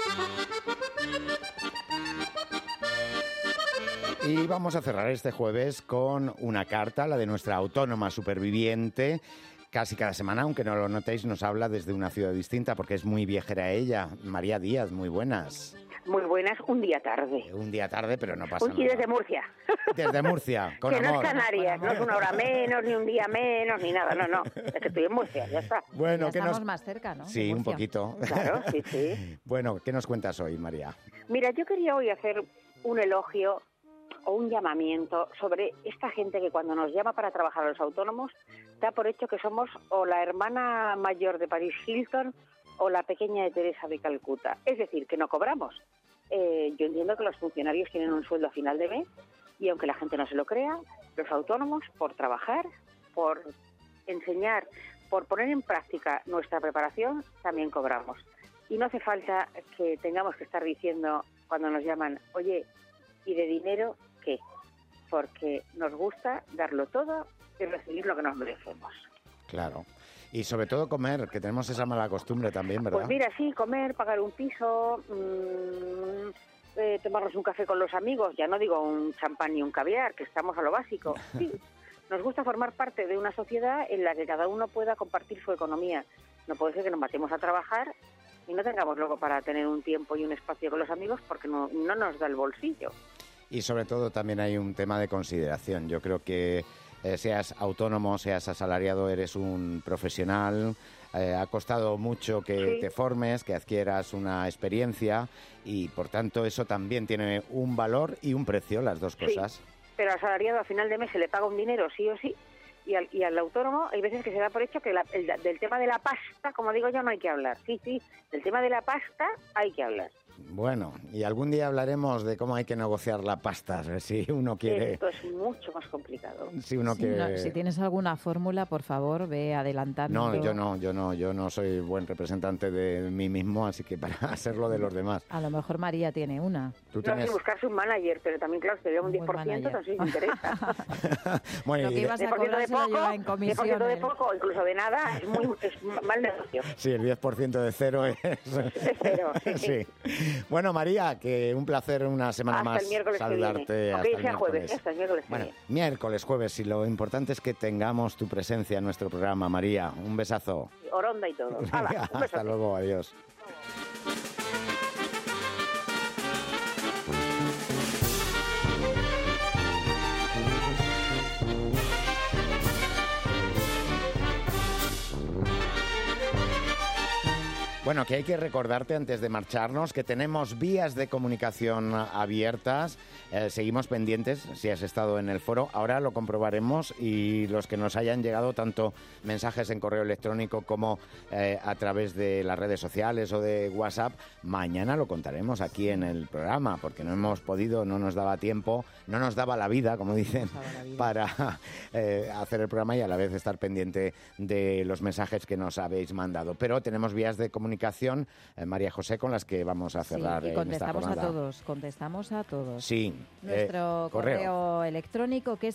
Y vamos a cerrar este jueves con una carta, la de nuestra autónoma superviviente. Casi cada semana, aunque no lo notéis, nos habla desde una ciudad distinta porque es muy viajera ella. María Díaz, muy buenas. Muy buenas, un día tarde. Un día tarde, pero no pasa nada. Y desde Murcia. Desde Murcia, con amor. Que no es Canarias, no es una hora menos, ni un día menos, ni nada, no. Es que estoy en Murcia, ya está. Bueno, ya estamos más cerca, ¿no? Sí, un poquito. Claro, sí. Bueno, ¿qué nos cuentas hoy, María? Mira, yo quería hoy hacer un elogio o un llamamiento sobre esta gente que cuando nos llama para trabajar a los autónomos da por hecho que somos o la hermana mayor de Paris Hilton o la pequeña de Teresa de Calcuta. Es decir, que no cobramos. Yo entiendo que los funcionarios tienen un sueldo a final de mes y aunque la gente no se lo crea, los autónomos, por trabajar, por enseñar, por poner en práctica nuestra preparación, también cobramos. Y no hace falta que tengamos que estar diciendo cuando nos llaman, oye, ¿y de dinero qué? Porque nos gusta darlo todo y recibir lo que nos merecemos. Claro. Y sobre todo comer, que tenemos esa mala costumbre también, ¿verdad? Pues mira, sí, comer, pagar un piso, tomarnos un café con los amigos, ya no digo un champán ni un caviar, que estamos a lo básico. Sí, nos gusta formar parte de una sociedad en la que cada uno pueda compartir su economía. No puede ser que nos matemos a trabajar y no tengamos luego para tener un tiempo y un espacio con los amigos porque no nos da el bolsillo. Y sobre todo también hay un tema de consideración. Yo creo que seas autónomo, seas asalariado, eres un profesional. Ha costado mucho que te formes, que adquieras una experiencia y, por tanto, eso también tiene un valor y un precio, las dos cosas. Sí, pero al asalariado a final de mes se le paga un dinero sí o sí y al autónomo hay veces que se da por hecho que del tema de la pasta, como digo yo, no hay que hablar. Sí, del tema de la pasta hay que hablar. Bueno, y algún día hablaremos de cómo hay que negociar la pasta, si uno quiere... Esto es mucho más complicado. Si uno quiere... No, si tienes alguna fórmula, por favor, ve adelantando. No, yo no soy buen representante de mí mismo, así que para hacerlo de los demás. A lo mejor María tiene una. ¿Tú tienes? Hay que buscarse un manager, pero también, claro, sería un 10%, no sé si interesa. Bueno, lo que ibas a cobrar se lo lleva en comisiones. 10% de poco, incluso de nada, es mal negocio. Sí, el 10% de cero es... Es cero, sí. Bueno, María, que un placer una semana más saludarte. Hasta el miércoles. Hasta el miércoles. Bueno, miércoles, jueves, y lo importante es que tengamos tu presencia en nuestro programa, María. Un besazo. Oronda y todo. Hala, un hasta luego, adiós. Bueno, que hay que recordarte antes de marcharnos que tenemos vías de comunicación abiertas. Seguimos pendientes si has estado en el foro. Ahora lo comprobaremos y los que nos hayan llegado tanto mensajes en correo electrónico como a través de las redes sociales o de WhatsApp, mañana lo contaremos aquí en el programa porque no hemos podido, no nos daba tiempo, no nos daba la vida, como dicen, para hacer el programa y a la vez estar pendiente de los mensajes que nos habéis mandado. Pero tenemos vías de comunicación, María José, con las que vamos a cerrar y contestamos a todos, contestamos a todos. Sí. Nuestro correo electrónico, que es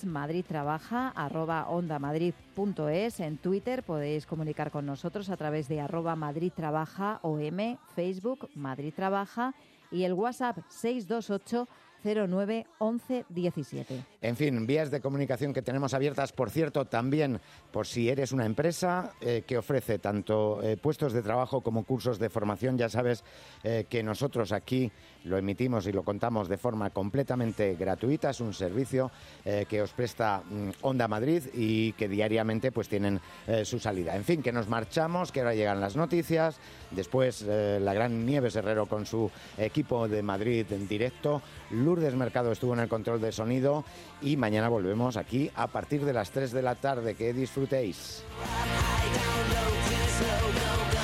madridtrabaja@ondamadrid.es. En Twitter podéis comunicar con nosotros a través de @madridtrabajaom, Facebook Madrid Trabaja y el WhatsApp 628 09 11 17. En fin, vías de comunicación que tenemos abiertas, por cierto, también por si eres una empresa que ofrece tanto puestos de trabajo como cursos de formación. Ya sabes que nosotros aquí lo emitimos y lo contamos de forma completamente gratuita. Es un servicio que os presta Onda Madrid y que diariamente pues tienen su salida. En fin, que nos marchamos, que ahora llegan las noticias. Después la gran Nieves Herrero con su equipo de Madrid en directo. Lourdes Mercado estuvo en el control de sonido y mañana volvemos aquí a partir de las 3 de la tarde. Que disfrutéis.